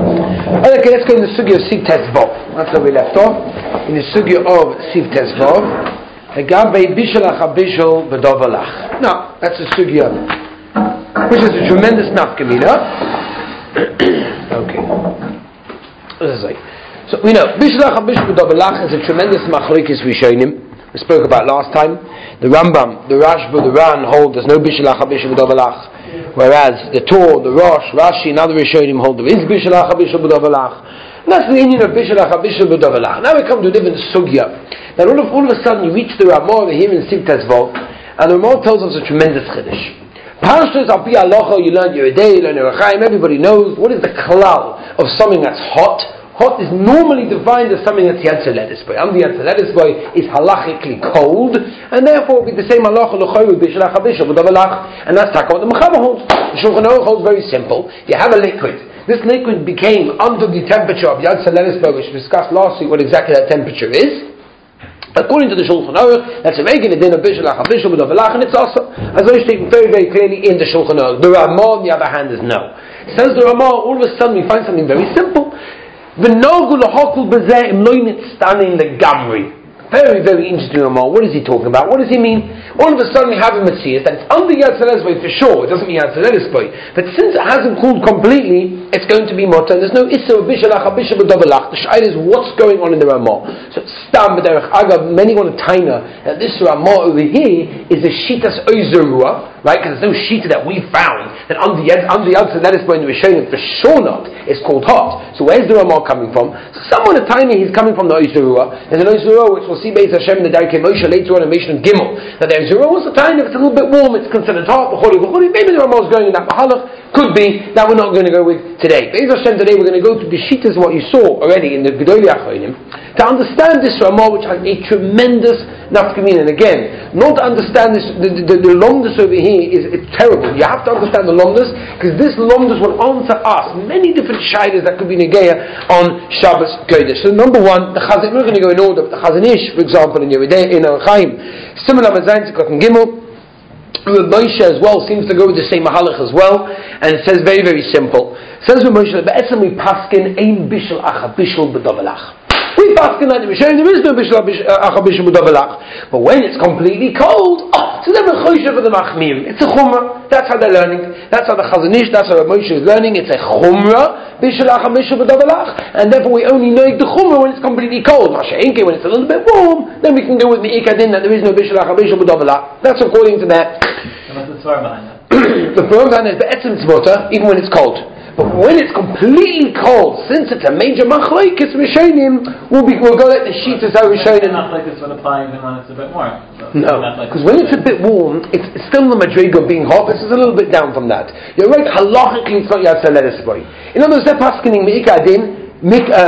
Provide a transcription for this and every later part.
Okay, let's go in the sugya of Siv Tezvov. That's where we left off. In the sugya of Siv Tezvov. Agabe bishul achabishul b'dovalach. Now, that's a sugya which is a tremendous nafkamina. Okay. So we know bishul achabishul b'dovalach is a tremendous machlokes rishonim. We spoke about last time. The Rambam, the Rashba, the Ran hold there's no bishul achabishul b'dovalach. Whereas the Torah, the Rosh, Rashi and other Rishonim hold there is bishul achabishul b'dovalach. That's the union of bishul achabishul b'dovalach. Now we come to a different sugya. That all of a sudden you reach the Ramah over here in Siv Tezvov, and the Ramah tells us a tremendous chiddush. Parshas al pi halacha, you learn Yeridei, you learn Yerachayim, everybody knows what is the klal of something that's hot. Hot is normally defined as something that's Yatzeledis boy. And the Yatzeledis boy is halachically cold, and therefore it will be the same halacha l'choyu bishul achabishul b'dovalach, and that's what the Mechaber holds. The Shulchan Aruch holds very simple. You have a liquid. This liquid became under the temperature of Yatzeledis boy, which we discussed last week what exactly that temperature is. According to the Shulchan Aruch, that's a regular din of bishul achabishul b'dovalach, and it's also, as I stated very, very clearly in the Shulchan Aruch. The Ramah, on the other hand, is no. Says the Ramah, all of a sudden we find something very simple. V'nogu l'hokul b'zeh im lo nitztanin legamri. Very, very interesting Ramah. What is he talking about? What does he mean? All of a sudden we have a Messiah that it's under Yatzeledis boy for sure. It doesn't mean Yatzeledis boy. But since it hasn't cooled completely, it's going to be mutter. There's no issa of bishul achabishul b'dovalach. The shayla is what's going on in the Ramah. So stam b'derech agav. Many want to taina that this Ramah over here is a shitas oizerua. Right, because there's no sheeta that we found that under Yatzeledis boy in the Rishonim for sure not is called hot. So where's the Ramah coming from? So someone a tiny he's coming from the Oizerua. There's an Oizerua which we'll see Beis Hashem in the Darkei Moshe later on in Mishnah Gimel. That the Oizerua was a tiny, if it's a little bit warm, it's considered hot. Maybe the Ramah is going in that mahalach. Could be that we're not going to go with today. Beis Hashem today we're going to go to the sheetas what you saw already in the Gedolei Achronim to understand this Ramah which has a tremendous nafkamin. And again, not to understand this the lomdus over here is it's terrible. You have to understand the lomdus because this lomdus will answer us many different shaylas that could be negeya on Shabbos Kodesh. So number one, the Chazon, we're going to go in order. The Chazon Ish, for example, in Yeridei, in Yerachayim, similar Mazayin Tzikot and Gimel. Moshe as well seems to go with the same mahalach as well, and it says very, very simple. It says with Moshe, "Be'etzem we paskin ein bishul achabishul b'dovalach." We paskin like the Rishonim, there is no bishul achabishul b'dovalach. But when it's completely cold, so then we're choishev for the machmir. It's a chumrah. That's how they're learning. That's how the Chazon Ish, that's how Moshe is learning. It's a chumrah bishul achabishul b'dovalach, and therefore we only know the chumrah when it's completely cold. Masha'enke when it's a little bit warm, then we can go with the ikadin that there is no bishul achabishul b'dovalach. That's according to that. What's the Torah behind that? The Torah behind it is be'etzem tzvota, even when it's cold. But when it's completely cold, since it's a major machlokes Rishonim, we'll go let the sheetas out Rishonim. Machlokes would apply even when it's a bit warm. So no, because when it's a bit warm, it's still the madriga of being hot. This is a little bit down from that. You're right. Halachically, it's not Yatzeledis boy. In other words, they're paskening meikadin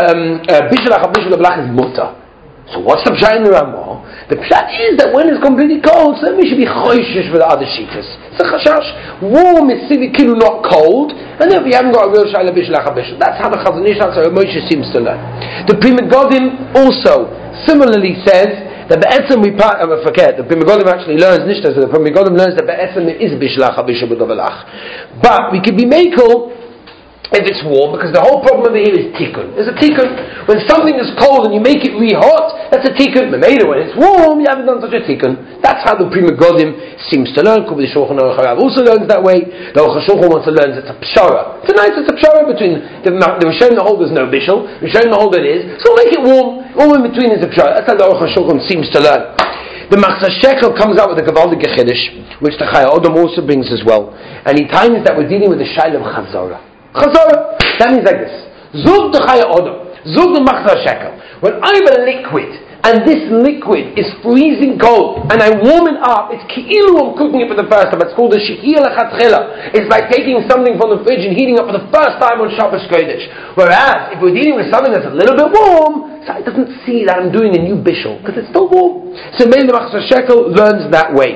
bishul achabishul b'dovalach is mutter. So what's the pshat in the Ramah? The pshat is that when it's completely cold, so then we should be choishish for the other sheetas. It's a chashash. Warm is kilu not cold, and then we haven't got a real shayla bishul achabishul. That's how the Chazon Ish, that's how Moshe seems to learn. The Pri Megadim also similarly says that be'etzem I forget. The Pri Megadim actually learns nishta. So the Pri Megadim learns that be'etzem is bishul achabishul b'dovalach. But we could be mekel if it's warm, because the whole problem over here is tikkun. There's a tikkun. When something is cold and you make it re-hot, that's a tikkun. But maybe when it's warm, you haven't done such a tikkun. That's how the Pri Megadim seems to learn. The Shulchan Aruch also learns that way. The Aruch HaShulchan wants to learn it's a pshara. Tonight it's a pshara between the Rishonim that hold there's no bishul, Rishonim that hold it is. So make it warm. All in between is a pshara. That's how the Aruch HaShulchan seems to learn. The Machzor Shekel comes out with a Gavaldik Chiddush, which the Chayei Odom also brings as well. And he times that we're dealing with the shayla of Chazorah. Chazorah. That means like this. Zug the Chayei Odom. Zug the Machzor Shekel. When I have a liquid, and this liquid is freezing cold, and I warm it up, it's ki'ilu I'm cooking it for the first time. It's called the Shekiah Lechatchila. It's like taking something from the fridge and heating up for the first time on Shabbos Kodesh. Whereas, if we're dealing with something that's a little bit warm, so it doesn't see that I'm doing a new bishul, because it's still warm. So maybe the Machzor Shekel learns that way.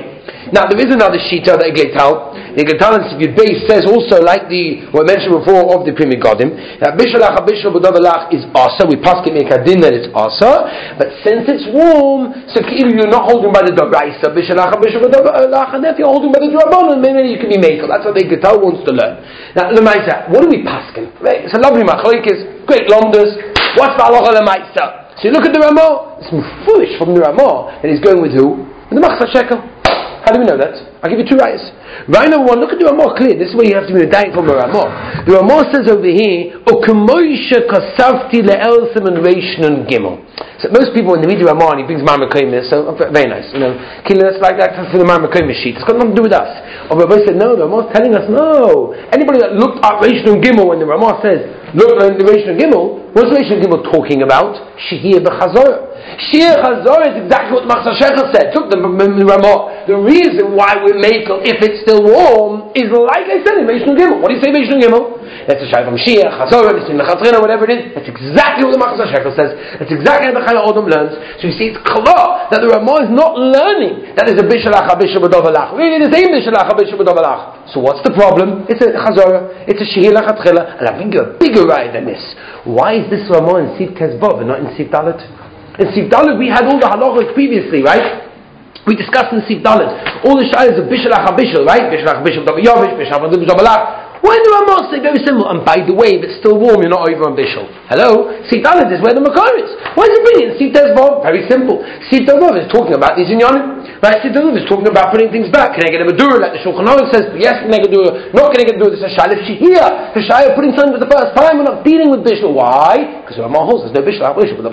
Now there is another shita that Egleital. The Egleital in Sifyud Beis says also, like what I mentioned before of the Primi Godim, that Bishalach HaBishal B'Davalach is asa. We pass it make a din that it's asa, but since it's warm, so you're not holding by the Dobraisa Bishalach HaBishal B'Davalach, and if you're holding by the Drabanan, maybe you can be makel. That's what the Egleital wants to learn. Now Lemaisa, what do we paskin? Right? It's a lovely machlokes, great lomdas. What's the halacha Lemaisa? So you look at the Ramah. It's foolish from the Ramah, and he's going with who? With the Machzor Shekel. How do we know that? I'll give you two rayas. Right number one, look at the Ramah clear. This is where you have to be medayik from the Ramah. The Ramah says over here, "Ukemoisha kasavti le'elsim and reishnon gimel." So most people, when they read the Ramah and he brings Marmakoyim, so very nice, It's like that for the Marmakoyim sheet. It's got nothing to do with us. Or Rabbi said, no, the Ramah is telling us, no. Anybody that looked at reishnon gimel when the Ramah says, look at the reishnon gimel, what's reishnon gimel talking about? Shehir b'chazor. Shehir chazor is exactly what the Machzor Shekel said. Took the Ramah. The reason why we make it if it's still warm is like I said in Reishnon Gimel. What do you say Reishnon Gimel? That's a shayla from Shia, Chazor, whatever it is. That's exactly what the Machzor Shekel says. That's exactly how the Chaya Odom learns. So you see, it's klar that the Ramah is not learning that is a Bishalach HaBishal B'Davalach. Really, the same Bishalach HaBishal B'Davalach. So what's the problem? It's a Chazor, it's a Shehir Lachatchila, and I'll bring you a bigger ride than this. Why is this Ramah in Siv Kezvav and not in Siv Dalet? In Siv Dalet we had all the halachos previously, right? We discussed in Siv Dalet all the shaylas of Bishalach HaBishal, right? Bishalach HaBishal B'Davalach, Bishalach HaBishal B'Davalach. Why do Ramah say very simple? And by the way, if it's still warm, you're not over on Bishal. Hello? Siv Dalet is where the Makar is. Why is it bringing Siv Tezvav? Very simple. Siv Tezvav is talking about these inyanim. Right? Siv Tezvav is talking about putting things back. Can I get a Badura like the Shulchan Aruch says? Yes, can I get a Badura? Not can I get a Badura? This is a Shalif Shihiyah. The Shia putting something for the first time. We're not dealing with Bishal. Why? Because Ramah holds there's no Bishal.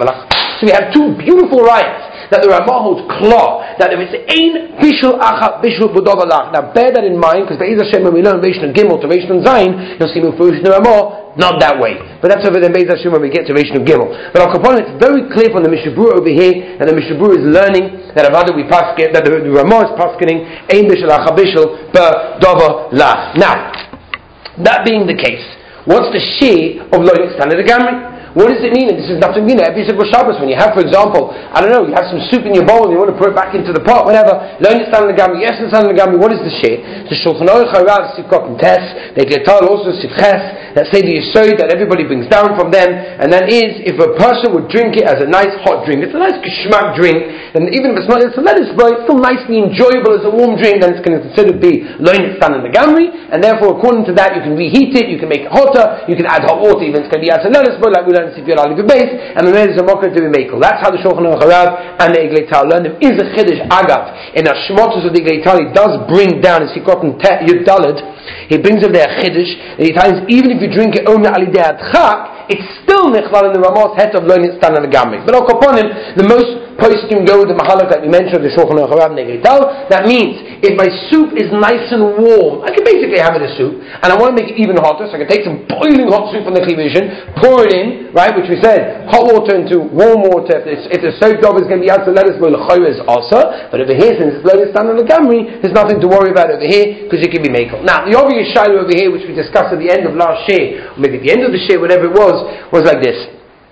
So we have two beautiful riots that the Ramah holds klar that if it's ein Bishal Achat Bishal B'Davalach. Now bear that in mind, because Be'ez Hashem when we learn Reishnon Gimel to Reishnon Zayin, you'll see Mufurish the Ramah not that way. But that's over there Be'ez Hashem when we get to Reishnon Gimel. But al Kaponim, it's very clear from the Mishnah Berurah over here that the Mishnah Berurah is learning that Avada we paskin, that the Ramah is paskening ein Bishal Achat Bishal B'Davalach. Now, that being the case, what's the share of Lo Yitztan Gamri? What does it mean? And this is nothing, every single Shabbos, when you have, for example, I don't know, you have some soup in your bowl and you want to put it back into the pot, whatever, lo yitztan l'gamri, yes yitztan l'gamri, what is the share? The Shulchan Aruch Harav, Sivkot and Tes, they get told also Sivches, that say the Yesod that everybody brings down from them, and that is, if a person would drink it as a nice hot drink, it's a nice geschmack drink, and even if it's not, it's a lettuce boy, it's still nicely enjoyable as a warm drink, then it's going to consider to be lo yitztan l'gamri, and therefore according to that you can reheat it, you can make it hotter, you can add hot water, even it's going to be as a lettuce boy, like we learned in Sifyud Ali B'Beis, and the man is a mocker to be makel. That's how the Shulchan Aruch Harav and the Egleital learn them. Is a chiddush agav in the Shmotos of the Egleital. He does bring down, as he got in Yud Daled, he brings up there a chiddush, and he tells even if you drink it only alidei adchak, it's still nechlal in the Ramah's het of lo yitztan l'gamri. But al Kaponim, the most postum go with the mahalak that we mentioned, the Shulchan Aruch Harav and the Egleital. That means if my soup is nice and warm, I can basically have it as soup, and I want to make it even hotter, so I can take some boiling hot soup from the Chivushin, pour it in, right, which we said, hot water into warm water. If the soaked off is going to be out to lettuce, well, l'choy is also. But over here, since it's lo yitztan l'gamri, there's nothing to worry about over here, because it can be makel. Now, the obvious shiloh over here, which we discussed at the end of last year, or maybe the end of the year, whatever it was like this.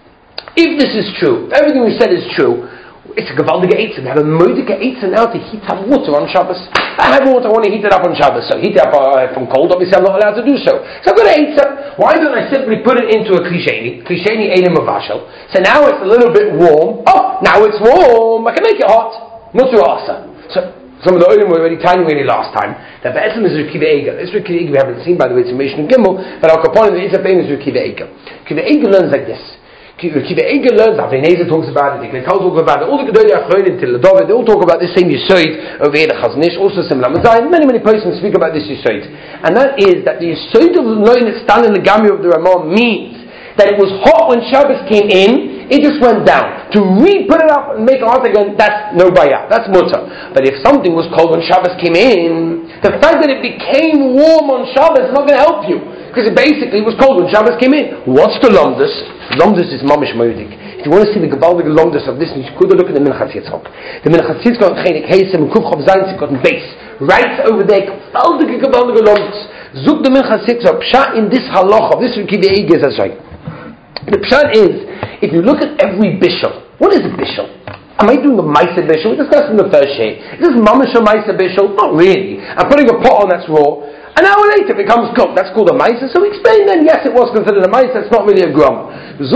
If this is true, if everything we said is true, it's a gewaltige Eitzah. We have a moedige Eitzah now to heat up water on Shabbos. I have water, I want to heat it up on Shabbos. So heat it up from cold, obviously I'm not allowed to do so. So I've got an Eitzah. Why don't I simply put it into a klisheni Eilim Mavashel. So now it's a little bit warm. Oh, now it's warm. I can make it hot. Mutu Asa. So some of the Olim were already telling me last time that Be'etzim is Rekiva Eiga. This Rekiva Eiga we haven't seen, by the way, it's in Mishnah Gimel, but Al Kaponim, the Eitzah famous Rekiva Eiga. Rekiva Eiga learns like this. Rekiva Eiga learns, Avnei Nezer talks about it, the Egleital talks about it, all the Gedolei Achronim, Till David, they all talk about this same Yesod over here, the Chazon Ish, also similar Mazayin. Many persons speak about this Yesod. And that is that the Yesod of Lo yitztan l'gamri of the Ramah means that it was hot when Shabbos came in, it just went down. To put it up and make it hot again, that's no bayah, that's mutter. But if something was cold when Shabbos came in, the fact that it became warm on Shabbos is not going to help you, because it basically was cold when Shabbos came in. What's the lomdus? Lomdus is mamish moedik. If you want to see the gebaldige lomdus of this, you could look at the Minchas Yitzchok. The Minchas Yitzchok Chenik Heisem Kuf Chav Zayin Tzikot base, right over there, gebaldige lomdus. Zuk the Minchas Yitzchok pshat in this halacha, this Rekiva Eiga is as right. The pshat is, if you look at every bishul, what is a bishul? Am I doing a Maisa Bishul? We discussed in the first shade. Is this Mamash a Maisa Bishul? Not really. I'm putting a pot on that's raw. An hour later it becomes cooked. That's called a Maisa. So we explained then, yes, it was considered a Maisa. It's not really a Grum.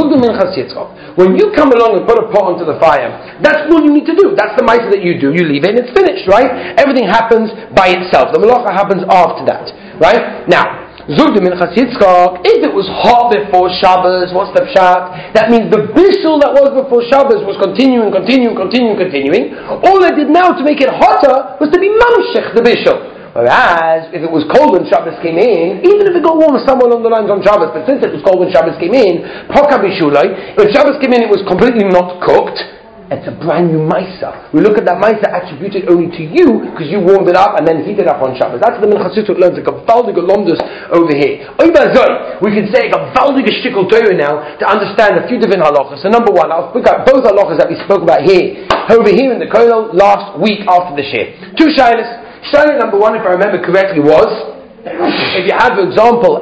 When you come along and put a pot onto the fire, that's what you need to do. That's the Maisa that you do. You leave it and it's finished, right? Everything happens by itself. The Malacha happens after that, right? Now, Zugdim in Chasitzchak, if it was hot before Shabbos, what's the pshat? That means the bishul that was before Shabbos was continuing. All they did now to make it hotter was to be mamshech the bishul. Whereas, if it was cold when Shabbos came in, even if it got warm somewhere along the lines on Shabbos, but since it was cold when Shabbos came in, poka bishulai, when Shabbos came in it was completely not cooked. It's a brand new Maisa. We look at that Maisa attributed only to you because you warmed it up and then heated up on Shabbos. That's the Minchas Yitzchak learns a Gavaldige Lomdus over here. We can say a Gavaldige Shtikl Torah now to understand a few different halachas. So number one, I'll pick up both halachas that we spoke about here, over here in the Kollel last week after the Shir. Two shaylas. Shayla number one, if I remember correctly, was if you have, for example,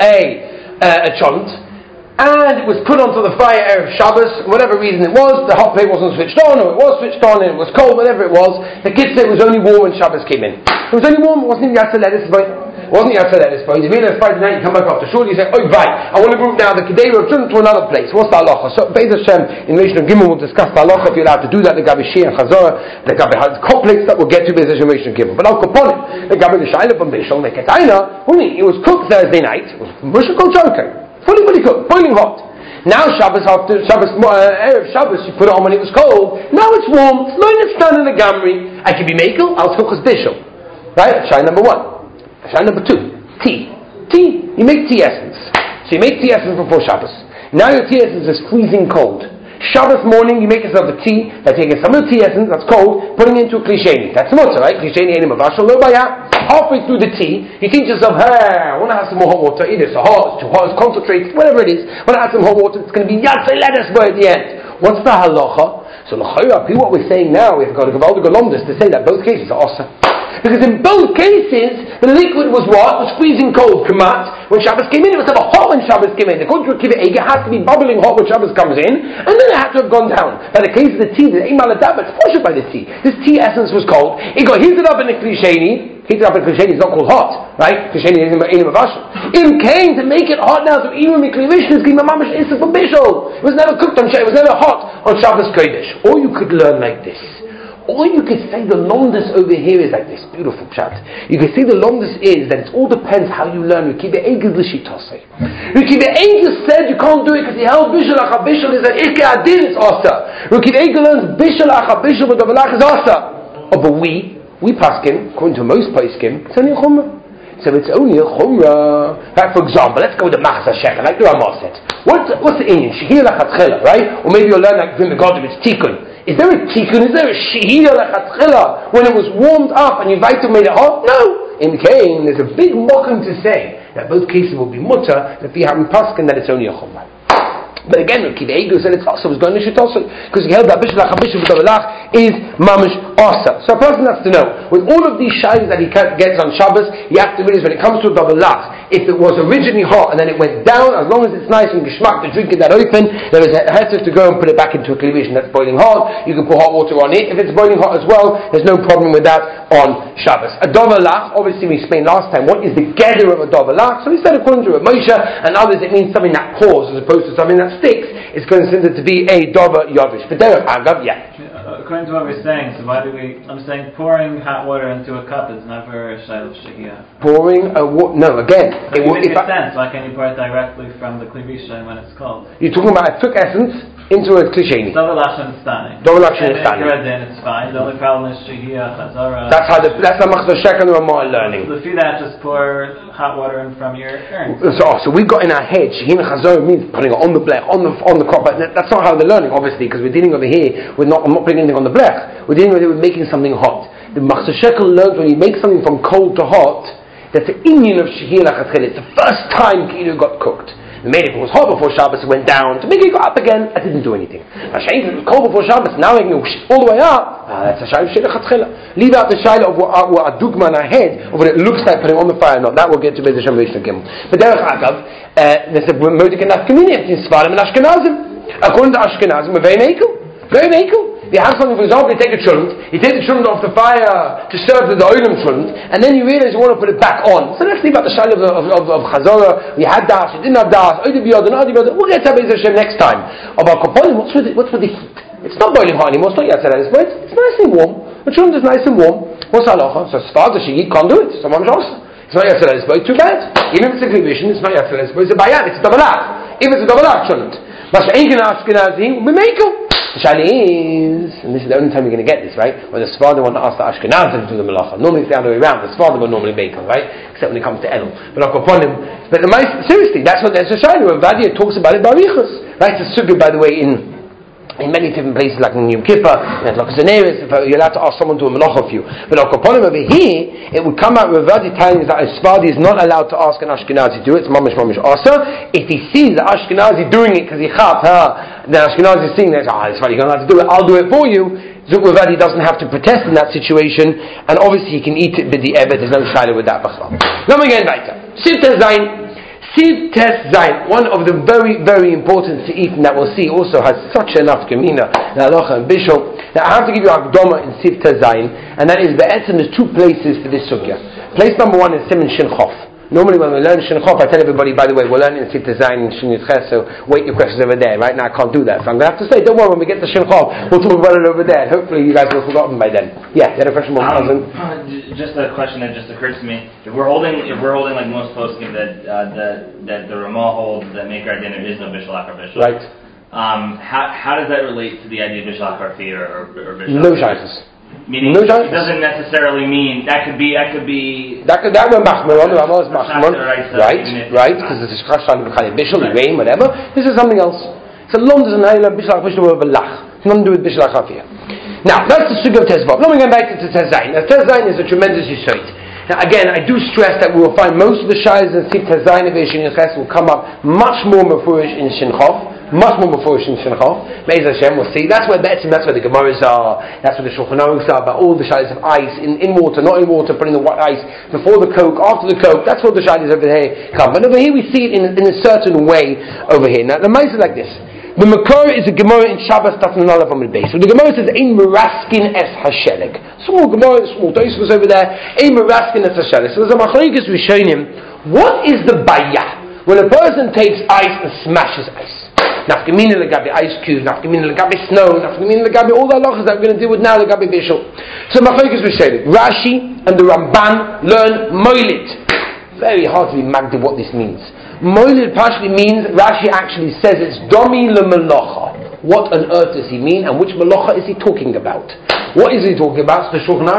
a chont, and it was put onto the fire Erev Shabbos, whatever reason it was, the hot plate wasn't switched on, or it was switched on and it was cold, whatever it was, the kid said it was only warm when Shabbos came in. It was only warm, it wasn't even Yatzaledis, but it wasn't Yatzaledis, but you realize Friday night, you come back after shul, you say, oh right, I want to move now the Kedei Rav to another place. What's the halacha? So Be'ez Hashem, in Rishon Gimel we'll discuss the halacha, if you're allowed to do that, the Gabi Shir and Chazorah, the Gabi complex that we'll get to Be'ez Hashem Rishon Gimel. But I'll Kaponim, the Gabi the Shaila from Bishol, the Ketaina, it was cooked Thursday night, it was Moshe Kol Choker, fully cooked, boiling hot. Now Shabbos, after Shabbos, Erev Shabbos, you put it on when it was cold. Now it's warm. It's not even done in the gamri. I can be makel. I'll cook as bishul. Right? Shine number one. Shine number two. Tea. You make tea essence. So you make tea essence before Shabbos. Now your tea essence is freezing cold. Shabbos morning, you make yourself a tea by taking some of the tea essence that's cold, putting it into a klisheni. That's the mutzah, right? Klisheni enim avashal lo baya. Halfway through the tea, you think to yourself, hey, I want to have some more hot water. Either it's hot, it's too hot, it's concentrated, whatever it is. I want to have some hot water. It's going to be yatzei lettuce boy at the end. What's the halacha? So what we're saying now, we've got to Gavaldige Lomdus to say that both cases are awesome. Because in both cases, the liquid was what? Was freezing cold, kamat. When Shabbos came in, it was ever hot when Shabbos came in. According to Akiva Eiger, it had to be bubbling hot when Shabbos comes in, and then it had to have gone down. By the case of the tea, the Eimaladab, it's pushed by the tea. This tea essence was cold. It got heated up in the klisheni. Heated up in klisheni is not called hot, right? Klisheni is in Mavashal. It came to make it hot now, so even Mikli Rishon is giving mamash instant from Bishol. It was never cooked on Shabbos, it was never hot on Shabbos Kodesh. Or you could learn like this. Or you could say the Lomdus over here is like this. Beautiful chat. You could say the Lomdus is that it all depends how you learn. Rekiva Eiger l'shitosei. Rekiva Eiger said you can't do it because he held Bishul Acha Bishul is an Ikke Adin, it's Asa. Rekiva Eiger learns Bishul Acha Bishul but Davalach is Asa. Oh, but we paskin, according to most poskim, it's only a chumrah. So it's only a chumrah. Right, for example, let's go with the Machas HaShekel, like the Ramah said. What's the Inyan? Shehir Lachatchila, right? Or maybe you'll learn like in the God of its Tikkun. Is there a Tikkun? Is there a Shehir Lachatchila when it was warmed up and you made it hot? No. In Cain, there's a big mockum to say that both cases will be mutter, that we have in Paskin that it's only a chumrah. But again, Akiva Eiger said it's also was going to shitosel because he held that Bishul Acha Bishul B'Davalach is mamish asa. So a person has to know with all of these shaylas that he gets on Shabbos, you have to realize when it comes to a Davalach, if it was originally hot and then it went down, as long as it's nice and geschmack to drink it that open, there is a heter to go and put it back into a klivishon that's boiling hot. You can put hot water on it. If it's boiling hot as well, there's no problem with that on Shabbos. A Davalach, obviously we explained last time what is the gather of a Davalach. So we said according to Rav Moshe and others, it means something that pours as opposed to something that sticks. Is considered to be a Dova Yavish. But there, Agav, according to what we're saying, so why do I'm saying pouring hot water into a cup is never a Shayla Shehiyah. Pouring no, again. It would make sense. Why can't you pour it directly from the klivishon when it's cold? You're talking about I took essence into a klisheni. Davalach and Stani. It's fine. The only problem is Shehiyah, Chazara. That's the Machas HaShekel and Ramah learning. So if you that, just pour hot water in from your urn. So we got in our head, Shehiyah Chazara means putting it on the blech, on the crop. But that's not how they're learning, obviously, because we're dealing over here with I'm not putting anything on the blech. We're dealing with it with making something hot. The Machas HaShekel learns when you make something from cold to hot, that's the Inyan of Shehiyah Lachatchila. It's the first time Kilu got cooked. They made it when it was hot before Shabbos, it went down. To make it go up again, I didn't do anything. Now, it was cold before Shabbos, now it can go all the way up. That's a Shayla Shehiyah Lachatchila. Leave out the Shayla of what a dugma in our head, of what it looks like putting on the fire or not. That we'll get to Be'ez Hashem Rishon Gimel. But Derech Agav, there's a Modik and Nafkamini in Sfarim and Ashkenazim. According to Ashkenazim, we're very makel. if you have something, for example, you take a chunt, you take the chunt off the fire to serve the oilam chunt, and then you realize you want to put it back on. So let's leave out the shayla of Chazorah. You had das, you didn't have das, we'll get to Beis Hashem next time. About Kaponim, what's with the heat? It's not boiling hot anymore, it's not yet today, it's nice and warm. The chunt is nice and warm. What's halacha? So as far as she can't do it. So it's not yet today, it's too bad. Even if it's a condition, it's not yet today, it's a bayan, it's a dabalach. If it's a dabalach, chunt. But ain't gonna Ashkenazi, we make him. The shayla is, and this is the only time you're going to get this, right? When the Sfardim want to ask the Ashkenazi to do the malacha. Normally it's the other way around. The Sfardim will normally make him, right? Except when it comes to Elul. But seriously, that's what there's a shayla. Vadia talks about it by Riechus, right? It's a sugya, by the way, in many different places, like in Yom Kippur, and like Zaneris, you're allowed to ask someone to do a malacha for you. But Akaponim over here, it would come out with Vadi telling us that a Sfardi is not allowed to ask an Ashkenazi to do it. It's mamish asa. If he sees the Ashkenazi doing it because he chaps, the Ashkenazi is seeing that, it's fine, you're not allowed to do it, I'll do it for you. Zukvavadi doesn't have to protest in that situation, and obviously he can eat it b'di evet, there's no shayla with that b'chla. Now again, weiter. Sivta Zayin. Siv Tes Zayin, one of the very, very important seifim that we'll see also has such enough gemina, halacha and bishul. Now I have to give you Akdoma in Siv Tes Zayin, and that is be'etzem there's two places for this sugya. Place number one is Siman Shin Chof. Normally when we learn Shin Chof, I tell everybody, by the way, we're learning Siv Tes Zayin and Shin Yud Ches, so wait your questions over there. Right now I can't do that, so I'm going to have to say, don't worry, when we get to Shin Chof, we'll talk about it over there. Hopefully you guys will have forgotten by then. Yeah, you had a question about just a question that just occurred to me. If we're holding like most poskim that the Ramah holds that Maker dinner is no bishul achar bishul. Right. How does that relate to the idea of bishul achar fi or bishul? No shaykhs. Meaning it doesn't necessarily mean that could be that went machmir right, because it's chashan bishul, rain, whatever. This is something else. So long doesn't have bishul bishul over lach. It's nothing to do with bishul achar fi. Now that's the sugya of Tezvav. Now we're going back to Tes Zayin. Now Tes Zayin is a tremendous yisoid. Now again, I do stress that we will find most of the shaylas in Siv Tes Zayin of Shin Yud Ches will come up much more mefurish in Shin Chof. Much more before Shin Chof. Be'ez Hashem, we'll see. That's where the Gemaras are. That's where the Shulchan Aruchs are. About all the shaylas of ice in water, not in water, putting the white ice before the coke, after the coke. That's what the shaylas over here come. But over here we see it in a certain way over here. Now the mice is like this. The Makor is a Gemara in Shabbos Tafnala from the base. So the Gemara says Ein Meraskin es Hashelik. Small Gemara, small Tosfos over there. Ein Meraskin es Hashelik. So there's a Machlokes Rishonim. What is the bayah when a person takes ice and smashes ice? Nafkamina legabi ice cube, nafkamina legabi snow, nafkamina legabi all the halachas that we're going to deal with now legabi bishul. So Machlokes Rishonim, Rashi and the Ramban learn moilid. Very hard to be magdi what this means. Moilid partially means, Rashi actually says it's domi le melacha. What on earth does he mean, and which melacha is he talking about? What is he talking about? So the Shulchan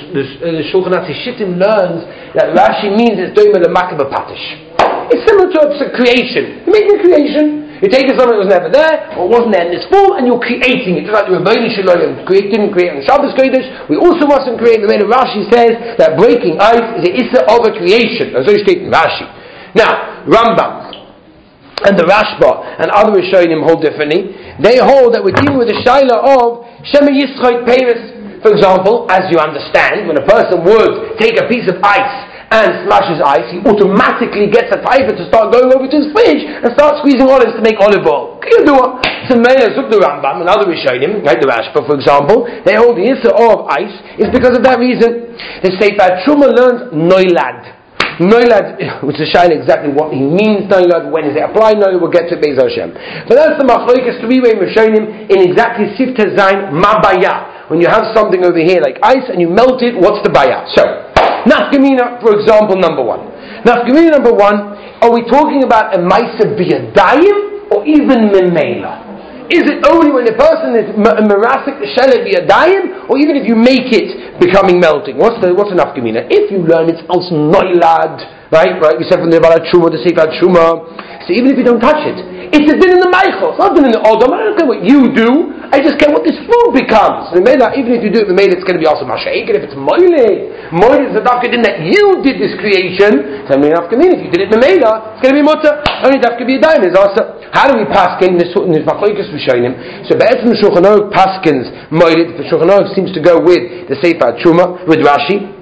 Aruch Shittim learns that Rashi means it's domi le makabah patish. It's similar to a creation. You're making a creation. You're taking something that was never there, or wasn't there in this form, and you're creating it. Just like the Rebbeinu Shalom didn't create on Shabbos Kodesh, we also mustn't create. The way Rashi says that breaking ice is the issa of a creation. As I state in Rashi. Now, Rambam and the Rashba and other Rishonim hold differently. They hold that we're dealing with the shaila of Shema Yisroit Peiris. For example, as you understand, when a person would take a piece of ice and smashes ice, he automatically gets a piper to start going over to his fridge and start squeezing olives to make olive oil. So Meir Zuk the Rambam and other Rishonim, like the Rashba for example, they hold the issue of ice is because of that reason. The Sefer Truma learns Noilad. Noilad, which is showing exactly what he means, Noilad, when is it applied, Noilad, we'll get to it, Be'ez Hashem. But that's the Machlokes three-way Rishonim in exactly Siv Tes Zayin Mabaya. When you have something over here like ice and you melt it, what's the Baya? So, Nafkamina, for example, number one. Nafkamina number one, are we talking about a Maisa Biyadayim or even Memela? Is it only when the person is Merasik Shele Biyadayim, or even if you make it becoming melting? What's the Nafkamina? If you learn it's also Noilad, right? We said from the Balat Truma, the Sefer Truma. So even if you don't touch it, it's a din in the Meichel. It's not din in the Odom. I don't care what you do. I just care what this food becomes. Even if you do it in the it's going to be also Mashaik. And if it's Moile is the dafka din that you did this creation. So if you did it in the it's going to be Mutter. Only dafka be a dime is also. How do we paskin this Machlokes Rishonim? So Be'etzem Shulchan Aruch paskins Moile. The Shulchan Aruch seems to go with the Sefer Truma, with Rashi.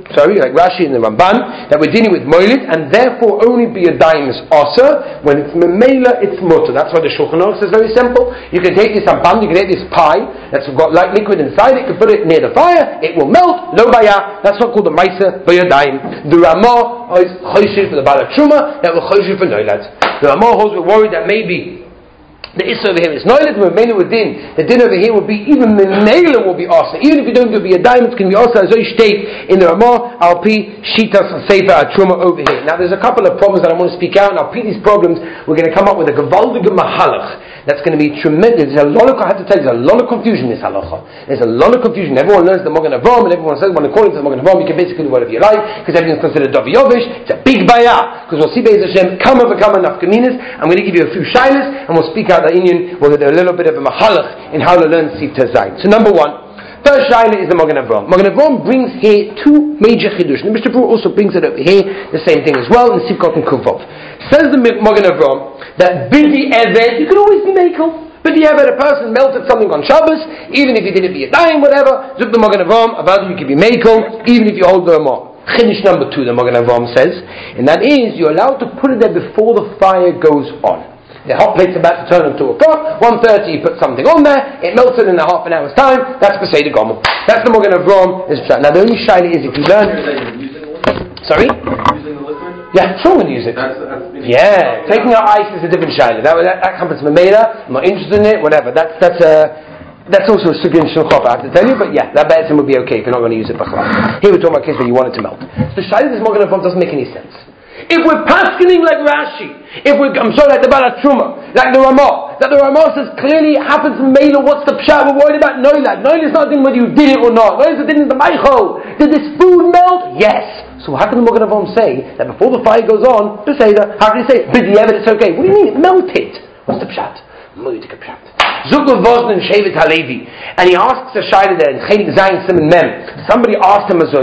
like Rashi and the Ramban, that we're dealing with moilid, and therefore only be a dime is aser. When it's memela, it's mutter. That's why the Shulchan Aruch says very simple. You can take this ampam, you can take this pie that's got like liquid inside it, you can put it near the fire, it will melt, lo baya. That's not called the meiser by a dime. The Ramah is choishiv for the Baal Truma, that will choishiv for noilad. The Ramah holds we're worried that maybe the issa over here is noilad, and memela within. The din over here will be even memela will be aser. Even if you don't do be a dime, it's going to be aser as I state in the Ramah. Al pi shitas sefer truma over here. Now there's a couple of problems that I want to speak out. And I'll pi these problems. We're going to come up with a gewaldige mahalach that's going to be tremendous. There's a lot of, I have to tell you, there's a lot of confusion in this halacha. There's a lot of confusion. Everyone learns the Magen Avraham, and everyone says, when according to the Magen Avraham, you can basically do whatever you like because everything's considered Davi Yovish. It's a big bayah because we'll see Be'ez Hashem come enough kaminas. I'm going to give you a few shilas and we'll speak out the Indian. We'll get a little bit of a mahalach in how to learn Sifta Zayin. So number one, first shaila is the Magen Avraham. Magen Avraham brings here two major chidush. The Mishnah Berurah also brings it over here, the same thing as well, in Sivkot and Kuvov. Says the Magen Avraham that bidi eved, you can always be mekel. Bidi eved, a person melted something on Shabbos, even if he didn't be a dime, whatever. Zuk the Magen Avraham, about you can be mekel, even if you hold the Ramah. Chidush number two, the Magen Avraham says, and that is you're allowed to put it there before the fire goes on. The hot plate's about to turn on 2 o'clock, 1:30 you put something on there, it melted in a half an hour's time, that's Peseda Gomel. That's the Magen Avraham. Now the only shayla is if you learn... Sorry? Using the liquid? Yeah, sure we'll use it. Yeah, taking out ice is a different shayla. That comes from Mamela, I'm not interested in it, whatever. That's also a sugya in Shulchan, I have to tell you, but yeah, that be'etzim would be okay if you're not going to use it b'chlal. Here we're talking about a case where you want it to melt. So the shayla of this Magen Avraham doesn't make any sense. If we're paskening like Rashi, like the Baal Truma, like the Ramah, that the Ramah says clearly it happens in Mela, what's the pshat? We're worried about noilad. Noilad is not a thing whether you did it or not. Noilad is a thing in the meichel. Did this food melt? Yes. So how can the Magen Avraham say that before the fire goes on, to say that, how can he say, bidi eved, it's okay? What do you mean? It melted. What's the pshat? Moedik pshat. Zukul Vosn and Shevet Halevi. And he asks a shayla there in Chelik Zayin Simon Mem. Somebody asked him as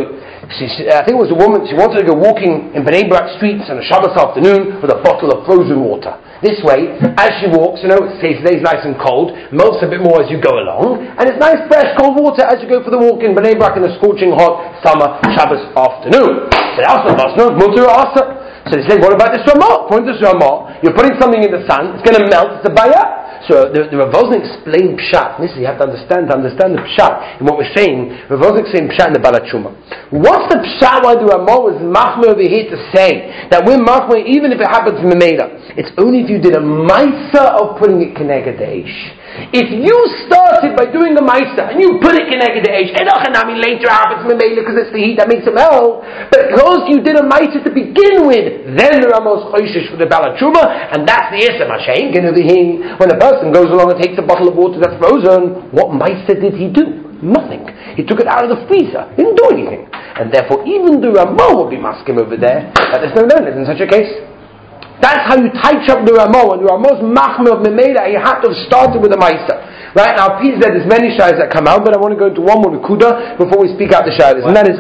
I think it was a woman, she wanted to go walking in Bnei Brak streets on a Shabbos afternoon with a bottle of frozen water. This way, as she walks, it stays nice and cold, melts a bit more as you go along, and it's nice fresh cold water as you go for the walk in Bnei Brak in a scorching hot summer Shabbos afternoon. So they asked the Basna, Mutter Asa. So they said, what about this Ramah? Point this Ramah, you're putting something in the sun, it's going to melt, it's a bayah. So the Rav Wosner explained pshat. This is, you have to understand the pshat in what we're saying. Rav Wosner explained pshat in the Baal Truma. What's the pshat why the Ramah was machmer over here to say that we're machmer even if it happens in Memela? It's only if you did a ma'isa of putting it keneged the eish. If you started by doing a ma'isa and you put it keneged the eish, later happens in Memela because it's the heat that makes it melt. But because you did a ma'isa to begin with, then the Ramah is choishish for the Baal Truma, and that's the issa mashayin when a person goes along and takes a bottle of water that's frozen, what ma'isa did he do? Nothing. He took it out of the freezer. He didn't do anything. And therefore, even the Ramah will be maskim over there that there's no learned in such a case. That's how you touch up the Ramah. When the Ramah's machmer of Memela, he had to have started with a ma'isa. Right now, Pete said there's many shaylas that come out, but I want to go into one more nekuda before we speak out the shaylas, and that is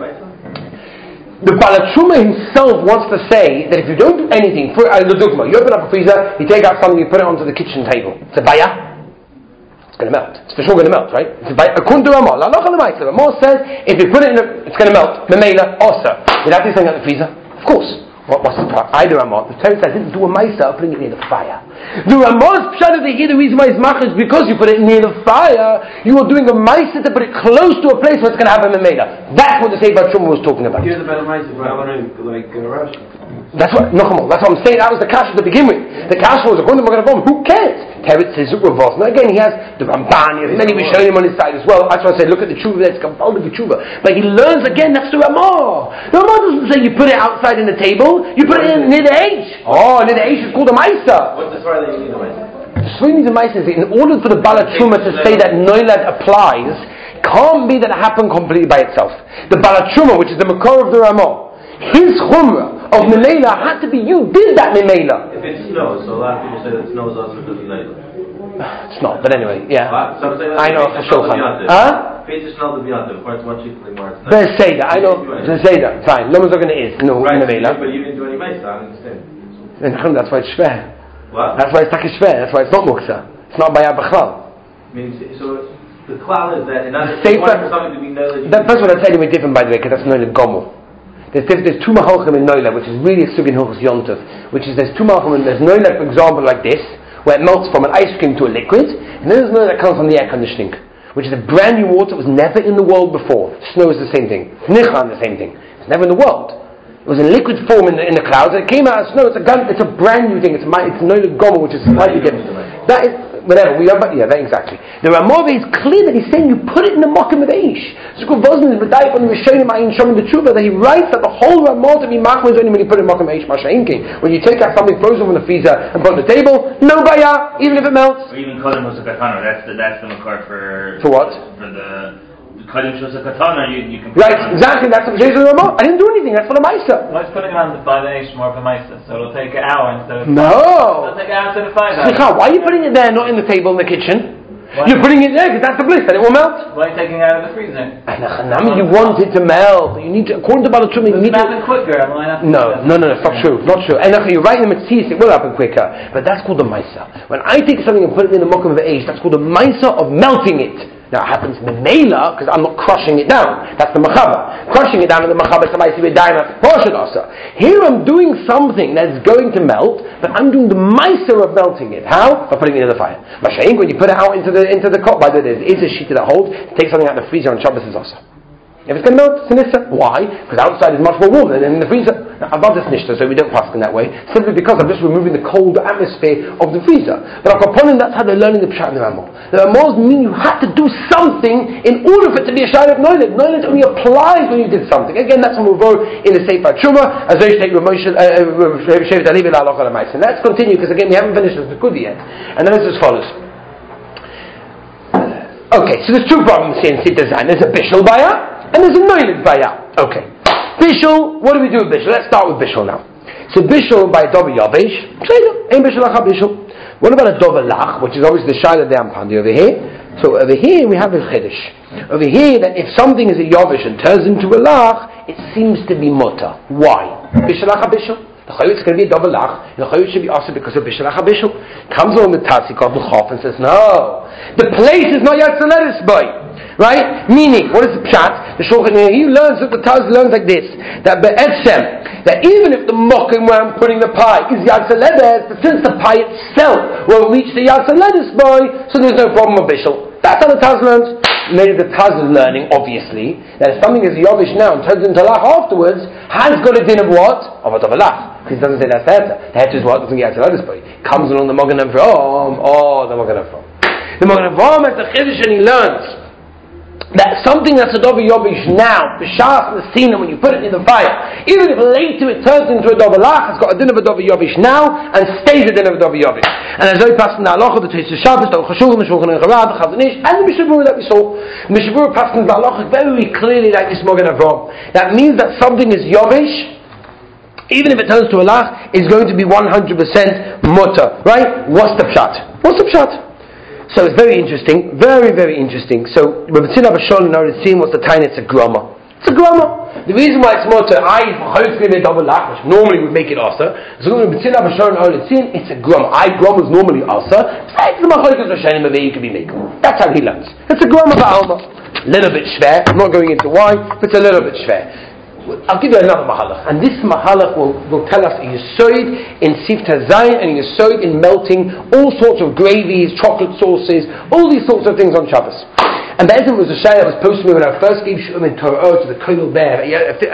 the Baal Truma himself wants to say that if you don't do anything, for Ludugma, you open up a freezer, you take out something, you put it onto the kitchen table. It's a bayah. It's going to melt. It's for sure going to melt, right? It's a bayah. According to Ramah, Ramah says if you put it in, it's going to melt. Memela, also. Without this thing out the freezer, of course. What's the part? Either Ramah. The Torah says didn't do a ma'isa of putting it near the fire. The Ramah's pshat over here, the reason why it's machar is because you put it near the fire, you are doing a ma'isa to put it close to a place where it's going to happen Memela. That's what the Sefer Truma was talking about. Here's a better ma'isa for like Rashi. That's what I'm saying. That was the kasha to begin with. The kasha was according to Magen Avraham. Who cares? Teretz says Rav Wosner. Again, he has the Ramban. He has many Rishonim on his side as well. That's why I said, look at the tshuva. It's compulsory tshuva. But he learns again. That's the Ramah. The Ramah doesn't say you put it outside in the table. You put it near the H. Oh, near the H is called a ma'isa. What's the story that you need a ma'isa? The story needs a ma'isa is in order for the Baal Truma to say that noilad applies, can't be that it happened completely by itself. The Baal Truma, which is the makor of the Ramah, his chumrah of Memela had to be you did that Memela. If it snows, so a lot of people say that it snows also because of Memela. It's not, but anyway, yeah. I know for sure. Huh? If it's not the biyata, of course, much equally more. The Seder, I know. The Seder, fine. No one's going to is. No, Memela. But you didn't do any ma'isa, I understand. And that's why it's shver. What? That's why it's shver. That's why it's not muksa. It's not bayah b'chlal. Means so. The klal is that, and not Sefer- for something to be noted. That first one I tell you is different, by the way, because that's Noiled Gomel. There's two Mahalchim in Noiled, which is really a Sugin Hilchos Yontov, which is there's two Mahalchim, there's Noiled, for example, like this, where it melts from an ice cream to a liquid, and then there's Noiled that comes from the air conditioning, which is a brand new water, it was never in the world before. Snow is the same thing. Nichan, the same thing. It's never in the world. It was in liquid form in the clouds, and it came out as snow. It's a brand new thing. It's Noiled Gomel, which is slightly different. That is, whatever, that exactly. The Ramov is clear that he's saying you put it in the Mokim of Eish. Zukul Vosman is B'dai when we showing him Ayin Shom the Tshuva that he writes that the whole Ramov to be Machman is only when you put it in Mokim Eish Masha'inki. When you take out something frozen from the freezer and put it on the table, no baya, even if it melts. Or even Kodim Shosakatana, that's the makar for what? For the Kodim Shosakatana, you can right, exactly, that's the B'shez of the Ramov. I didn't do anything, that's for the Maisa. Well, it's putting it on by the Eish more of a Maisa, so it'll take an hour instead of No! It'll take an hour instead of 5 hours. Why are you putting it there, not in the table in the kitchen? Why? You're putting it there because that's the bliss, and it will melt. Why are you taking it out of the freezer? You want it to melt. You need to, according to Balatrum, you need to. It's happening quicker. No, it's not true. Not true. And you're right in the Metzias, it will happen quicker. But that's called the Maisa. When I take something and put it in the Mokum of the Eish, that's called the Maisa of melting it. Now it happens in the Mela because I'm not crushing it down. That's the Machaba. Crushing it down in the Machaba is the Maisa with Daima portion also. Here I'm doing something that's going to melt, but I'm doing the Maisa of melting it. How? By putting it in the fire. Masha'ink, when you put it out into the cup, by the way, there is a sheet that holds, take something out of the freezer on Shabbos is also. If it's going to melt, it's an issa. Why? Because outside is much more warm than in the freezer. Now, about this nishta, so we don't pass in that way, simply because I'm just removing the cold atmosphere of the freezer. But upon that's how they're learning the Pshat in the Ramah. The Ramahs mean you have to do something in order for it to be a shayla of Noiled. Noiled only applies when you did something. Again, that's when we'll go in the Sefer Truma, as they take Ramoshe, and let's continue, because again, we haven't finished the Kudi yet. And then it's as follows. Okay, so there's two problems here in Sita Zayin. There's a Bishul Baya, and there's a Noiled Baya. Okay. Bishul, what do we do with Bishul? Let's start with Bishul now. So Bishul by Dovi Yavesh, Ein Bishul Lacha Bishul. What about a Dovi Lach, which is obviously the Shaila de Ampandi over here? So over here we have a Chiddush. Over here, that if something is a Yavesh and turns into a Lach, it seems to be Mutter. Why? Bishul Lacha Bishul. The Chayut is going to be a double lach, and the Chayut should be also because of Bishul Lacha Bishul. Comes along the Tasik of the Chaf and says, no, the place is not Yatzaleris boy. Right? Meaning, what is the pshat? The Shulchan he learns that the Taz learns like this: that be'etzem, that even if the mokim where I'm putting the pie is Yatzaleres, but since the pie itself will reach the Yatzaleres boy, so there's no problem with Bishul. That's how the Taz learns. Maybe the Taz is learning, obviously, that if something is Yovish now and turns into Lach afterwards, has got a din of what? Of a Lach. Because it doesn't say that's the Heter. The Heter is what? Doesn't get Yatzaleres boy. Comes along the Mogan Avram. The Mogan Avram. The Mogan Avram has the Chiddush and he learns that something that's a Dovi Yovish now, B'shas and the Sina, when you put it in the fire, even if later it turns into a Dovi Lach, it's got a din of a Dovi Yovish now, and stays a din of a Dovi Yovish. And as I pass in the Halacha, the Teis Shabbos, the Chashul, the Shulchan Aruch, the Chazon Ish, and the Mishabur that we saw. The Mishabur passes in the Halacha very clearly like this Mogan Avram. That means that something is Yovish, even if it turns to a Lach, is going to be 100% mutter. Right? What's the Pshat? So it's very interesting, very, very interesting. So Rabbi Tzina Bashol and Oritzin, what's the time? It's a grama. It's a grama. The reason why it's mutter, hopefully double lach, which normally would make it asa. So Rabbi Tzina Bashol and Oritzin, it's a grama. Grama is normally asa. Besides the machoikas Rashanim of you can be making. That's how he learns. It's a grama ba'alma. A little bit shver. I'm not going into why, but it's a little bit shver. I'll give you another mahalach, and this mahalach will tell us a yisoid in sifta zayin and a yisoid in melting all sorts of gravies, chocolate sauces, all these sorts of things on Shabbos. And the Ezra was a shayla that was posed to me when I first gave Shu'um in Torah to the Koil Bear.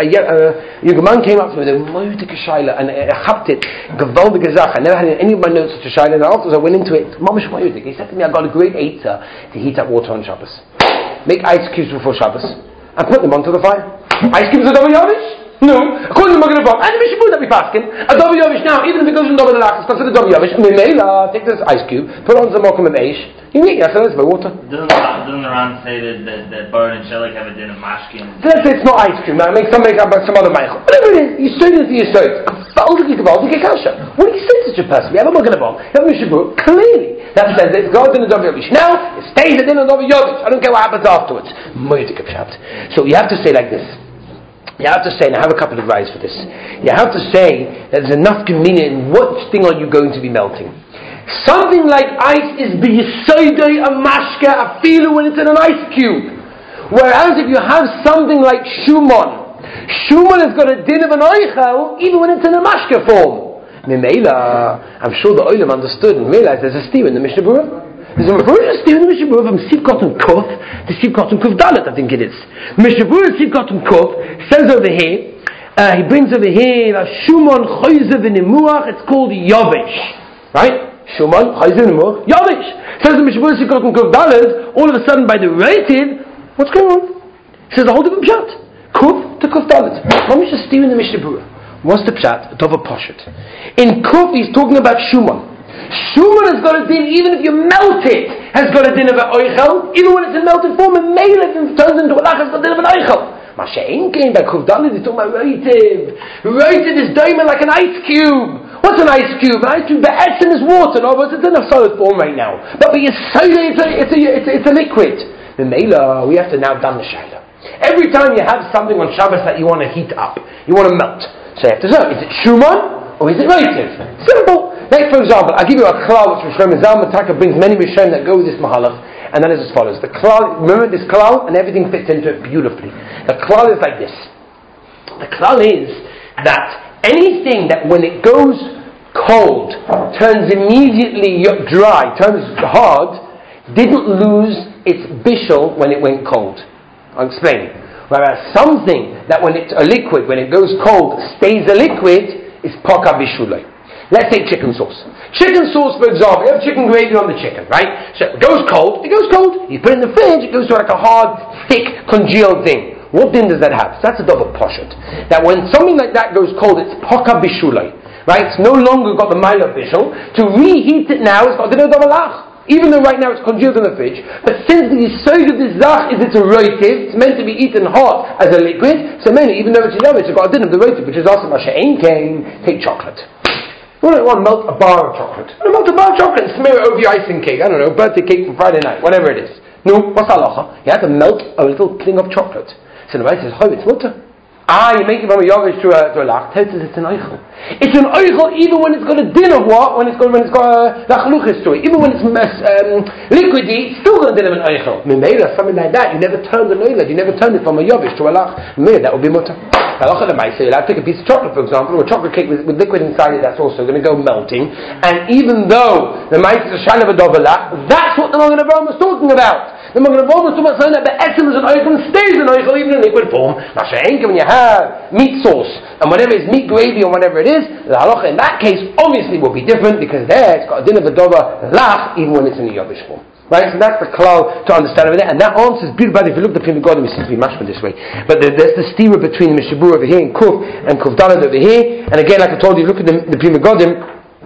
A Yugaman came up to me with a moedik shayla and I chapped it, gavaldig gezach. I never had in any of my notes such a shayla, and afterwards I went into it, mamash moedik. He said to me, I got a great eitzah to heat up water on Shabbos. Make ice cubes before Shabbos and put them onto the fire. Ice cubes are Dovi Yovish? No. According to Magen Avraham, and the Mishabur that we paskin, a Dovi Yovish now, even if it goes in Dovi Lach, it's considered Dovi Yovish. Mimela, take this ice cube, put it onto the Mokum of Eish, you can get yourself by water. Doesn't the Ran say that Baron and Shelik have a din of mashkin? So let's say it's not ice cream, now make some other meichel. Whatever it is, you say this to your soap. What do you say to such a person? We have a Magen Avraham, we have a Mishabur, clearly. That says that it goes in the Dovi Yovish. Now, it stays in the Dovi Yovish. I don't care what happens afterwards. So you have to say like this. You have to say, and I have a couple of rights for this. You have to say that there's enough convenience in what thing are you going to be melting. Something like ice is biyisoidei a mashka, a filu when it's in an ice cube. Whereas if you have something like shumon has got a din of an oichel even when it's in a mashka form. Memela, I'm sure the oilam understood and realized there's a steer in the Mishnah Berurah. There's a steer in the Mishnah Berurah from Sivkot and Kuf to Sivkot and Kuf Dalet, I think it is. Mishnah Berurah Sivkot and Kuf says over here, he brings over here shumon choyzev v'nemuach. It's called yovish, right? Shumon choyzev v'nemuach yovish. Says the Mishnah Berurah Sivkot and Kuf Dalet. All of a sudden, by the rated, what's going on? He says a whole different pshat. Kuf to Kuf Dalet. Mamish is steer in the Mishnah Berurah. What's the pshat? Dova poshet. In Kuf, he's talking about shumon. Shumon has got a din even if you melt it. Has got a din of an oichel, even when it's in melted form. And mele it turns into a lach. Has got a din of an oichel. Masha ain't came by Kuf Dalet. He's talking about roitiv. Roitiv is diamond like an ice cube. What's an ice cube? An ice cube, the essence is water. No, but it's in a solid form right now. But it's a liquid. The mela, we have to now done the shaila. Every time you have something on Shabbos that you want to heat up, you want to melt. So you have to know, is it shumon or is it roitiv? Simple. Like for example, I'll give you a klal which Rishon Zal Mataka brings many Rishon that go with this mahalach, and that is as follows. The klal, remember this klal, and everything fits into it beautifully. The klal is like this. The klal is that anything that when it goes cold turns immediately dry, turns hard, didn't lose its bishul when it went cold. I'll explain. Whereas something that when it's a liquid, when it goes cold, stays a liquid, is poka bishulay. Let's take chicken sauce. Chicken sauce, for example, you have chicken gravy on the chicken, right? So it goes cold. You put it in the fridge, it goes to like a hard, thick, congealed thing. What din does that have? So that's a double poshet. That when something like that goes cold, it's poka bishulay. Right? It's no longer got the mila bishul. To reheat it now, it's got the double lach. Even though right now it's congealed in the fridge, but since the yisoid of this zach is it's a roitiv, it's meant to be eaten hot as a liquid, so many, even though it's yovish, it's got a din of the roitiv, which is also Masha Ein Kain, take chocolate. You want to melt a bar of chocolate. You want to melt a bar of chocolate and smear it over your icing cake. I don't know, birthday cake from Friday night, whatever it is. No, what's halacha? You have to melt a little thing of chocolate. So the right says, it's mutter. You make it from a yovish to a lach. Tell says it's an oichel. It's an oichel even when it's got a din of what? When it's got a lachluchis to it. Even when it's liquidy, it's still got a din of an oichel. Mimela, something like that. You never turn the noilad. You never turn it from a yovish to a lach. Mimela, that would be mutter. Halacha l'maisa, you'll have to take a piece of chocolate, for example, or a chocolate cake with liquid inside it. That's also going to go melting. And even though the maisa is a shayla v'dovelach, that's what the Magen Avraham was talking about. The Magen Avraham was talking about something that the essence is an oichel and stays an oichel even in liquid form. Masha Ein Kain, when you have meat sauce and whatever is meat gravy or whatever it is, the halacha in that case obviously will be different because there it's got a din of a dova lach even when it's in a yovish form. Right, so that's the klal to understand over there, and that answer is beautiful. If you look at the Pri Megadim, it seems to be mashma this way. But there's the steer between the Mishnah Berurah over here in Kuf and Kuf Dalet over here. And again, like I told you, look at the Pri Megadim,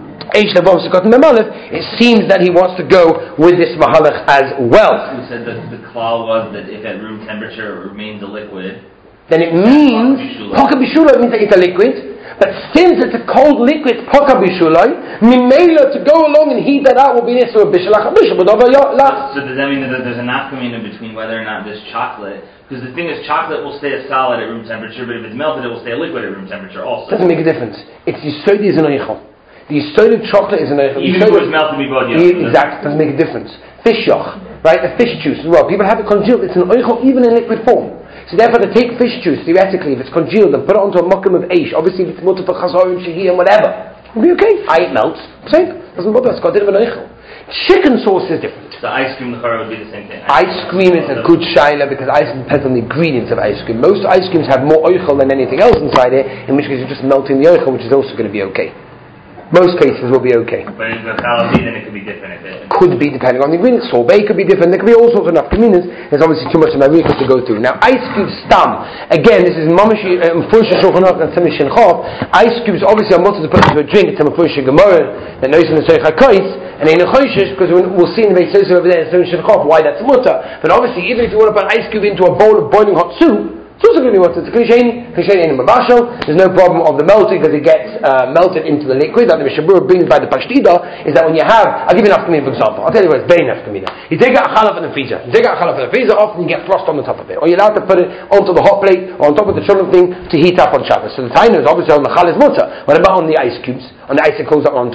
it seems that he wants to go with this mahalach as well. You said that the klal was that if at room temperature it remains a liquid, then it means poka bishulai means that it's a liquid. But since it's a cold liquid, poka bishulai, mimela to go along and heat that out will be nisur bishalach bishul. So does that mean that there's a nafkamina between whether or not this chocolate? Because the thing is, chocolate will stay a solid at room temperature, but if it's melted, it will stay a liquid at room temperature also. Doesn't make a difference. It's yisod is an oichel. The yisod of chocolate is an oichel. Even if it was melted, we bought exactly, doesn't make a difference. Fish yoch, right? The fish juice as well. People have it congealed. It's an oichel even in liquid form. So therefore, to take fish juice, theoretically, if it's congealed and put it onto a mokum of eish, obviously if it's mutter for chazor and shehi and whatever, it'll be okay. It melts. Same. Doesn't bother. It's got a bit of an oichel. Chicken sauce is different. So ice cream, the chara would be the same thing. Ice cream is a good shaila because ice cream depends on the ingredients of ice cream. Most ice creams have more oichel than anything else inside it, in which case you're just melting the oichel, which is also going to be okay. Most cases will be okay. But in the Chalabi, then it could be different. Could be depending on the ingredients. Sorbet could be different. There could be all sorts of nafkaminas. There's obviously too much of Marika to go through. Now, ice cubes stam. Again, this is mamashi mfush shulchan aruch and tzemich shenchov. Ice cubes obviously are mutter to put into a drink. It's a mfush gemara that knows in the seich hakais and in a choishish because we'll see in the Beis over there in tzemich shenchov why that's mutter. But obviously, even if you want to put an ice cube into a bowl of boiling hot soup, it's also going to be water. It's a klisheni in mabashal. There's no problem of the melting because it gets melted into the liquid. Like the Mishnah Berurah brings by the Pashtida is that when you have, I'll give you an afkamina for example. I'll tell you what, it's very afkamina. You take out a challah from the freezer. Often you get frost on the top of it. Or you're allowed to put it onto the hot plate or on top of the chulun thing to heat up on Shabbos. So the taina is obviously on the chal is mutter. What about on the ice cubes? On the icicles that are on top?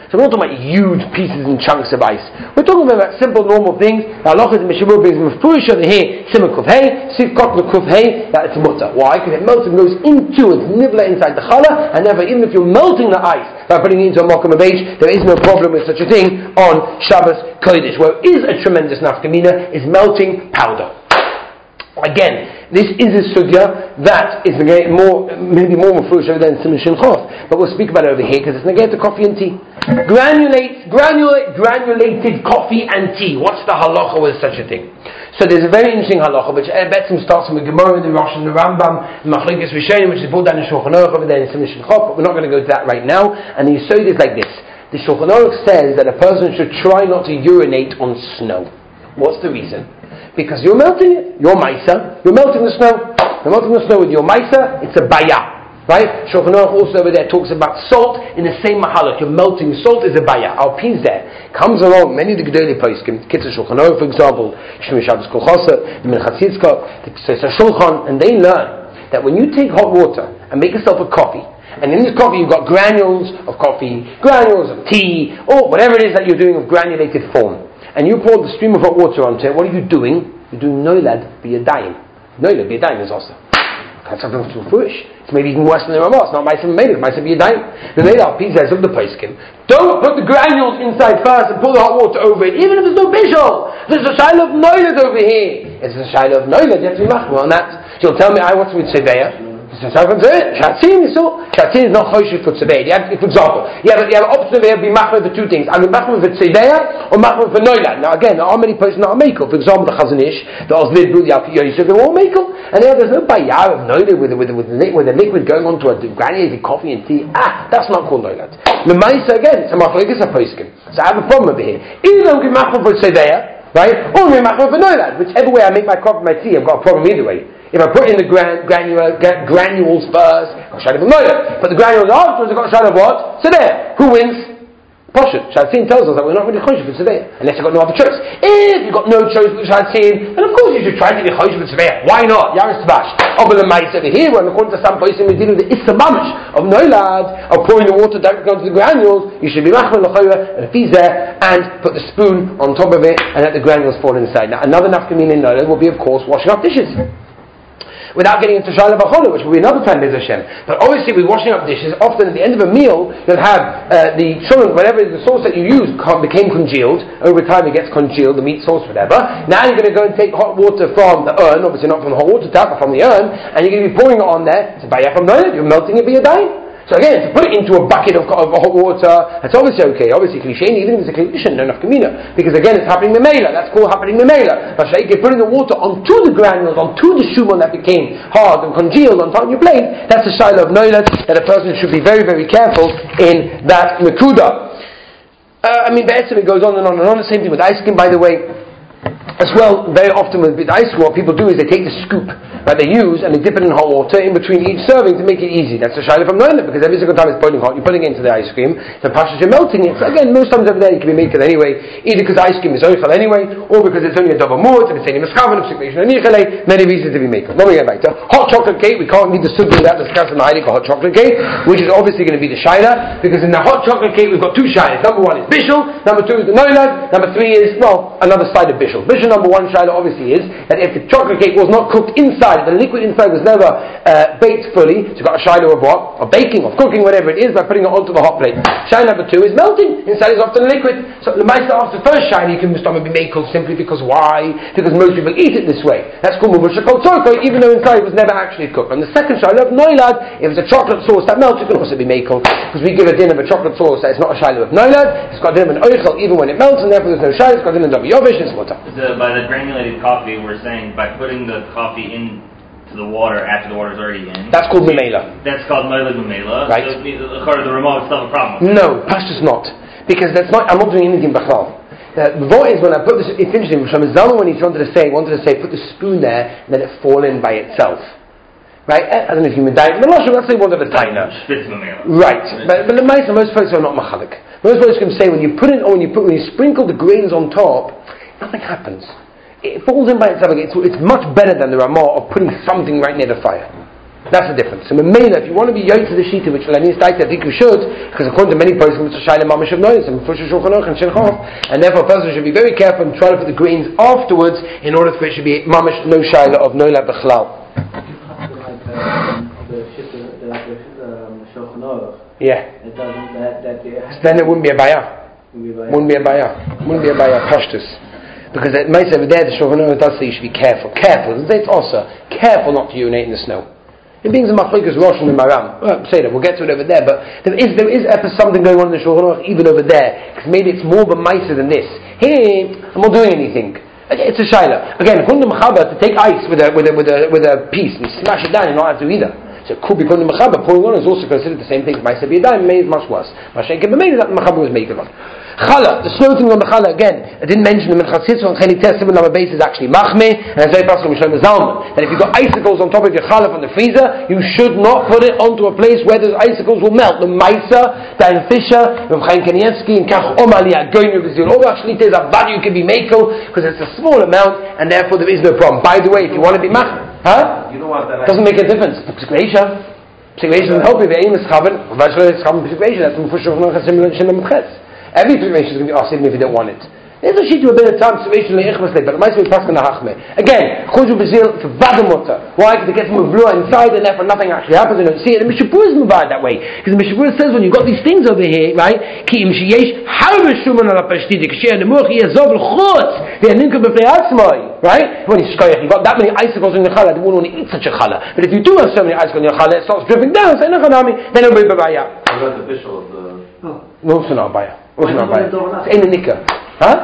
So we're not talking about huge pieces and chunks of ice. We're talking about simple, normal things. The halacha is Mishabur brings Mefurish over here, Simon Kuf Hey, Sivkot Mekuf Hey, that it's mutter. Why? Because it melts and goes into its nibla inside the challah, and therefore even if you're melting the ice by putting it into a mokum of age, there is no problem with such a thing on Shabbos Kodesh. Where is a tremendous nafkamina is melting powder. Again, this is a sugya that is maybe more mafrush over there in Siman Shin Chof, but we'll speak about it over here because it's negated to coffee and tea. Granulated coffee and tea. What's the halacha with such a thing? So there's a very interesting halacha which Betzim starts with Gemara, the Rosh, and the Rambam, Machlokes Rishonim, which is brought down in Shulchan Aruch over there in Siman Shin Chof, but we're not going to go to that right now. And the Yesod is like this: the Shulchan Aruch says that a person should try not to urinate on snow. What's the reason? Because you're melting it. Your maisa, you're melting the snow. You're melting the snow with your maisa. It's a baya, right? Shulchan Aruch also over there talks about salt in the same mahalach. You're melting salt is a baya. Our piece there comes along. Many of the Gedolei Poskim, Kitzur Shulchan Aruch, for example, Shmei Shabbos Kol Choser, the Minchas Yitzchak, the Pesach Shulchan, and they learn that when you take hot water and make yourself a coffee, and in this coffee you've got granules of coffee, granules of tea, or whatever it is that you're doing of granulated form, and you pour the stream of hot water onto it, what are you doing? You're doing noilad b'yadayim. Noilad b'yadayim is also. That's something too foolish. It's maybe even worse than the Ramah. It's not Ma'aseh Melech, Ma'aseh b'yadayim. The Melech Pizas of the Poskim. Don't put the granules inside first and pour the hot water over it, even if there's no bishul. There's a shiloh of noilad over here. It's a shiloh of noilad. You have to be machmir on that. You'll tell me, what's with Seveya? Shatzin is not choshev for tzevei. For example, you have an option there be machmer for two things. I'm machmer for tzevei or machmer for noilad. Now again, there are many persons that are makel. For example, the Chazon Ish, the Ozlid Bru, the Alpi Yosef, they're all makel. And there's no bayar of noilad with the liquid going onto a granulated coffee and tea. That's not called noilad. The Maisa again, it's a machlokes a poskim. So I have a problem over here. Either I'm machmer for tzevei, right, or I'm machmer for noilad. Whichever way I make my coffee, my tea, I've got a problem either way. If I put in the granules first, I've got a shadow of noilad. But the granules afterwards, I've got a shadow of what? So there. Who wins? Poshut. Shatzin tells us that we're not really choshev for tzevei, unless you've got no other choice. If you've got no choice for Shatzin, then of course you should try to be choshev for tzevei. Why not? Yaris Tvash. Over the mice over here, when according to some places we're dealing with the Issa Mamish of noilad, of pouring the water directly onto the granules, you should be machmer l'chayra and fizeh and put the spoon on top of it and let the granules fall inside. Now another nafkamina in noilad will be of course washing up dishes. Without getting into Shaila B'chola, which will be another time, Bez Hashem. But obviously, with washing up dishes, often at the end of a meal, you'll have the chulun, whatever the sauce that you use, became congealed. Over time, it gets congealed, the meat sauce, whatever. Now you're going to go and take hot water from the urn, obviously not from the hot water tap, but from the urn, and you're going to be pouring it on there. It's a bayah from noilad. You're melting it b'yadayim. So again, to put it into a bucket of hot water, that's obviously okay. Obviously, cliche, even if it's a condition, no nafkamina, because again, it's happening memela. That's called happening memela. But putting the water onto the granules, onto the shuman that became hard and congealed on top of your plate, that's a shiloh of noilad that a person should be very, very careful in that nakuda. Be'etzim, it goes on and on and on. The same thing with ice cream, by the way. As well, very often with ice cream, what people do is they take the scoop that they use and they dip it in hot water in between each serving to make it easy. That's a shiloh from noilad, because every single time it's boiling hot, you're putting it into the ice cream, the pashas you're melting it. So again, most times over there you can be making it anyway, either because ice cream is oichel anyway, or because it's only a double mort, and it's only mischavan, many reasons to be making. Let me get back to hot chocolate cake. We can't need the sugya that discussed in the Heilig hot chocolate cake, which is obviously going to be the shiloh, because in the hot chocolate cake we've got two shilohs. Number one is bishul, number two is the noilad, number three is, another side of bishul. Bishul number one shiloh obviously is that if the chocolate cake was not cooked inside, the liquid inside was never baked fully, so you've got a shiloh of what? Of baking, of cooking, whatever it is, by putting it onto the hot plate. Shiloh number two is melting. Inside is often liquid. So the Maisa after the first shiloh, you can be made simply because why? Because most people eat it this way. That's called mubusha kol tzorko, even though inside it was never actually cooked. And the second shiloh of noilad, if it's a chocolate sauce that melts, it can also be made because we give a din of a chocolate sauce that is not a shiloh of noilad. It's got a din of an oichel even when it melts, and therefore there's no shiloh. It's got a din of yovish. It's water. By the granulated coffee, we're saying by putting the coffee in to the water after the water's already in. That's called memela. That's called noilad memela. Right. So according to the Ramah, it's still a problem. No, Pashtus not. Because I'm not doing anything b'chal. The vote is when I put this, it's interesting, Shlomo Zalman when he wanted to say, put the spoon there, and let it fall in by itself. Right? I don't know if you mean that. Let's say one of a taina. Right. But the most folks are not machalik. Most folks can say when you sprinkle the grains on top, nothing happens. It falls in by itself. It's much better than the Ramah of putting something right near the fire. That's the difference. So Mamela, if you want to be yot to the shita, which Lanis Daita, I think you should, because according to many persons, it's a shayla mamash of noise, and Shulchan Aruch and Shulchan, and therefore a person should be very careful and try to put the grains afterwards in order for it to be mamash no shayla of nola b'chlal. Yeah. Then it wouldn't be a bayah. Wouldn't be a bayah. Pashtus. Because it might say over there the Shulchan Aruch does say you should be careful. It's also careful not to urinate in the snow. It brings a machlokas Rosh and Maram. Well, say that we'll get to it over there, but there is something going on in the Shulchan Aruch even over there, because maybe it's more of a ma'aser than this. Here, I'm not doing anything. It's a shayla. Again, according to Mechaber, to take ice with a piece and smash it down, you don't have to either. So it could be according to Mechaber. Pouring on is also considered the same thing. Ma'aser b'yadayim made is much worse. Mashen can be made that Mechaber was making on. Challah, the slow thing on the challah again, I didn't mention the Minchas Yitzchak on Chelik Tes Simon Lamed Beis is actually machmeh, and it's very possible with Shlomo Zalman that if you've got icicles on top of your challah from the freezer, you should not put it onto a place where those icicles will melt. The Maisa, Dan Fisher, Rav Chaim Kanievsky, and Kach Omali Agoynu V'Zil. All actually there's a value can be makel because it's a small amount, and therefore there is no problem. By the way, if you want to be machmeh, You don't want that. Doesn't make a difference. Psikvation doesn't help you. Ve'im is chaven. V'vashlo is chaven psikvation. That's the Mufusha of Shemem Ches. Every situation is going to be asked even if you don't want it. There's a sheet to a bit of time, situation like Ichmas, but it might be passing the Hachme. Again, Chodesh Brazil for Vadamutter. Why? Because it gets more blue inside and therefore nothing actually happens. You don't see it. The Mishabur is moved that way. Because the Mishabur says when you've got these things over here, right? Ki im sheyesh harbe shuman ala pashtidi, k'shei nemuch yezov l'chutz, v'yaninka b'fnei atzmai. Right? When you've got that many icicles in the challah, you won't want to eat such a challah. But if you do have so many icicles in your challah, it starts dripping down, then it'll be b'bayah. What about the bishul of the... No, it's not bayah. It's in the nikah. Huh?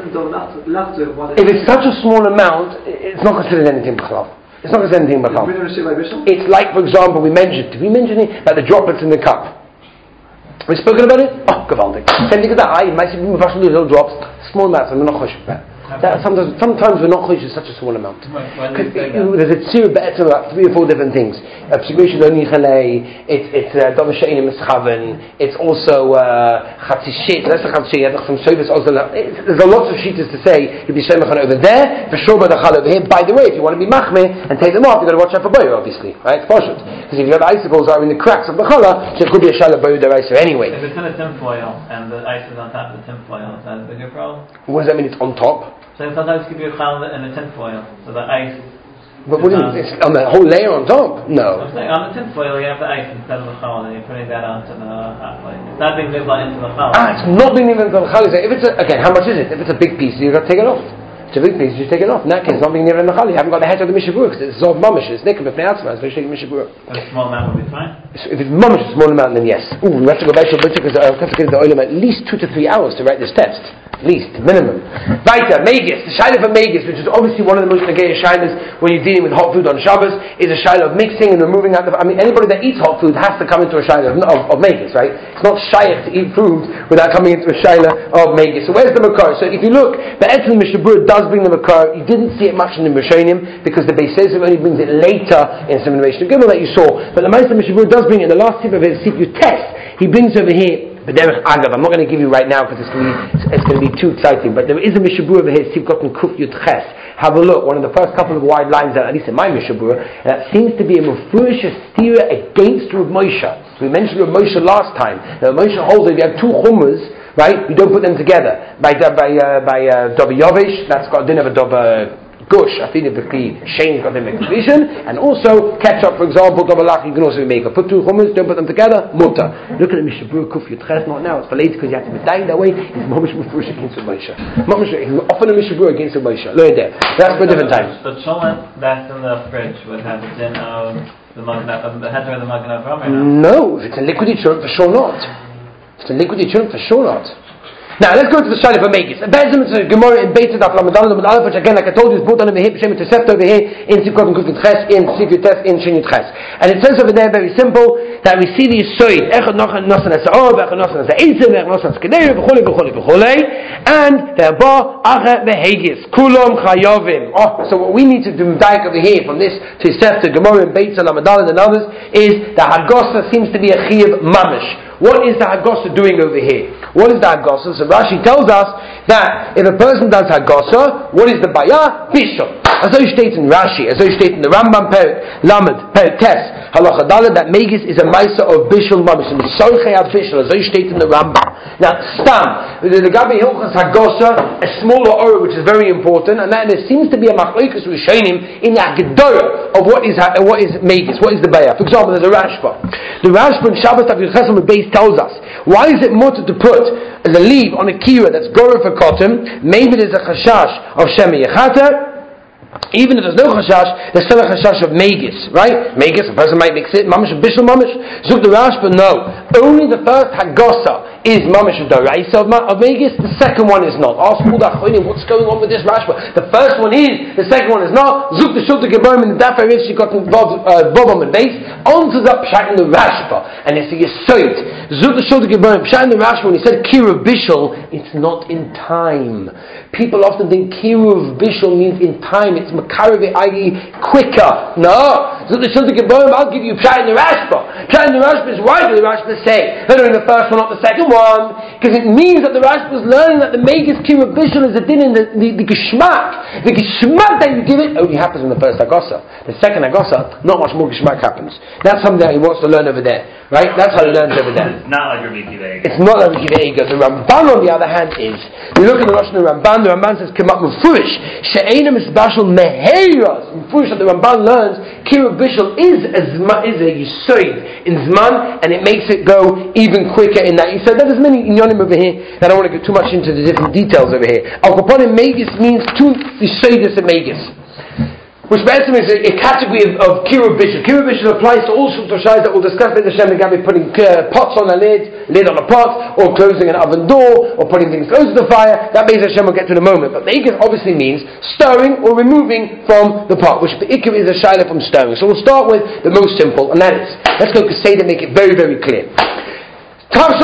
If it's such a small amount, it's not considered anything b'chlal. It's not considered anything b'chlal. It's like, for example, did we mention it? Like the droplets in the cup. Have we spoken about it? Oh, gewaldig. Same thing as that. I might see little drops, small amounts, and we're not chosh about that. Sometimes we're not chosh in such a small amount. There's a tzir be'etzem about 3 or 4 different things. P'sigvation lo nichalei. It's davar she'enim mischaven. It's also chatzishit. That's the chatzishit. Some service also. There's a lot of shitas to say. You'll be shemachan over there, for sure by the chal over here. By the way, if you want to be machmeh and take them off, you've got to watch out for boyer, obviously, right? It's poshut. Because if you have icicles that are in the cracks of the challah, so it could be a shallah boyer deraisa anyway. If it's in a tinfoil and the ice is on top of the tinfoil, is that a bigger problem? What does that mean? It's on top. So sometimes you give you a challah in a tinfoil, so the ice. But what do you mean? It's on the whole layer on top? No. I'm saying on the tinfoil you have the ice instead of the challah, and you're putting that onto the hot plate. It's not being nibla into the challah. It's not being nibla into the challah. If it's again, how much is it? If it's a big piece, you've got to take it off. If it's a big piece, you just take it off. In that case, it's not being nibla in the challah. You haven't got the head of the mishabur because it's all mamish. It's nikum b'fnei atzma. It's very shaking mishabur. A small amount would be fine. If it's mamish, a small amount, then yes. Ooh, we have to go back to the butcher because I have to give the oilam at least 2 to 3 hours to write this text. Least, minimum. Weiter, Megis, the shaila for Megis, which is obviously one of the most negaya shailas when you're dealing with hot food on Shabbos, is a shaila of mixing and removing out the... anybody that eats hot food has to come into a shaila of Megis, right? It's not shaykh to eat food without coming into a shaila of Megis. So where's the makar? So if you look, the Etzim Mishabur does bring the makar. You didn't see it much in the Rishonim because the Beis Yosef only brings it later in some innovation of Gimel that you saw. But the Meister Mishabur does bring it in the last tip of his Sifyu test. He brings over here B'derech Agav. I'm not going to give you right now because it's going to be too exciting. But there is a Mishabur over here, Sivkot and Kuf Yud Ches. Have a look. One of the first couple of wide lines, at least in my Mishabur, that seems to be a Mefurish stira against Rav Moshe. We mentioned Rav Moshe last time. Now Rav Moshe holds that if you have 2 chumras, right, you don't put them together. By Doba Yovish, that's got a din of a Doba Gush, I think the Shane's got them in vision, and also ketchup, for example, Dobalach, you can also make. Put 2 chumras, don't put them together, mutter. Look at the Mishabur Kuf Yud Ches, not now, it's for later because you have to be dying that way. It's Mamish Mefurish against Rav Moshe. He's often a Mishabur against Rav Moshe. Look at that. That's for a different time. The cholent that's in the fridge would have the din of the heter of the Magen Avraham, no, if it's a liquidy churn, for sure not. If it's a liquidy churn, for sure not. Now let's go to the Shaila for Megis. Bezim it's a Gemara in Beit Daf Lamed Aleph, which again, like I told you, is brought on over here, B'Shem Tosefta over here in Sivkot and Kuf Ches, in Sivkut Tes, in Shin Yud Ches. And it says over there very simple that we see the Yisoid Echad Nosan Esa'or, Echad Nosan Esa'insim, Echad Nosan Eskedei, B'chulei B'chulei B'chulei, and Ve'ba Ache V'Hegis Kulom Chayovim. Oh, so what we need to do over here from this Tosefta Gemara in Beit Lamed Aleph and others is that Hagosa seems to be a Chiyav Mamish. What is the Hagosa doing over here? What is the Hagosa? So Rashi tells us that if a person does Hagosa, what is the Bayah? Bishul. as though states in Rashi, as though states in the Rambam Perik Lamed Perik Tes Halacha Daled, that Megis is a Maisa of Bishul Mamish, and Sorchei ad Bishul, as though states in the Rambam. Now, Stam, the Gabi Hilchas Hagosa, a smaller Ora which is very important, and that there seems to be a Machlokes Rishonim in the Agdora of what is Megis, what is the Bayah. For example, there's a Rashba. The Rashba in Shabbos Tav Yechesam Beis tells us, why is it mutter to put the leaf on a kira that's Gora for cotton? Maybe there's a Chashash of Shemi Yechata. Even if there's no chashash, there's still a chashash of megis, right? Megis, a person might mix it, mamish, bishul mamish. Zuk the Rashba, no. Only the first hagosa is mamish of daraisa of megis, the second one is not. Ask all the achronim, what's going on with this Rashba? The first one is, the second one is not. Zuk the shulta gebarim in the daf arif, she got involved, bobam and base, onto the pshat in the Rashba, and it's a yisoid. Zuk the shulta gebarim, pshat in the Rashba, when he said kiruv bishul, it's not in time. People often think kiruv bishul means in time. It's makariv, i.e. quicker. No. So the Shulta Gebarim, I'll give you Pshat in the Rashba. Pshat in the Rashba is why do the Rashba say they're doing the first one, not the second one? Because it means that the Rashba is learning that the Megis kiruv bishul is a din in the Geshmak. The Geshmak that you give it only happens in the first Agosa. The second Agosa, not much more Geshmak happens. That's something that he wants to learn over there. Right? That's how he learns over there. It's not like Rabbi Akiva Eiger. It's not like Rabbi Akiva Eiger. The Ramban, on the other hand, is. You look at the Rosh Hashanah Ramban says, come up with Mufurish. She'ena misbashal meheiras. Mufurish, that the Ramban learns, kiruv bishul is a yisoid in Zman, and it makes it go even quicker in that. He said, there's many inyonim over here, that I don't want to go too much into the different details over here. Al-Kaponim Megis means two yisoidus of Megis, which basically is a category of kiruv bishul. Kiruv bishul applies to all sorts of shayes that we'll discuss later. Hashem Gabi putting pots on a lid on a pot, or closing an oven door, or putting things close to the fire. That means Hashem will get to in a moment. But Meigis obviously means stirring or removing from the pot, which the ikar is a shayla from stirring. So we'll start with the most simple, and that is, let's go Keseda, make it very, very clear. You have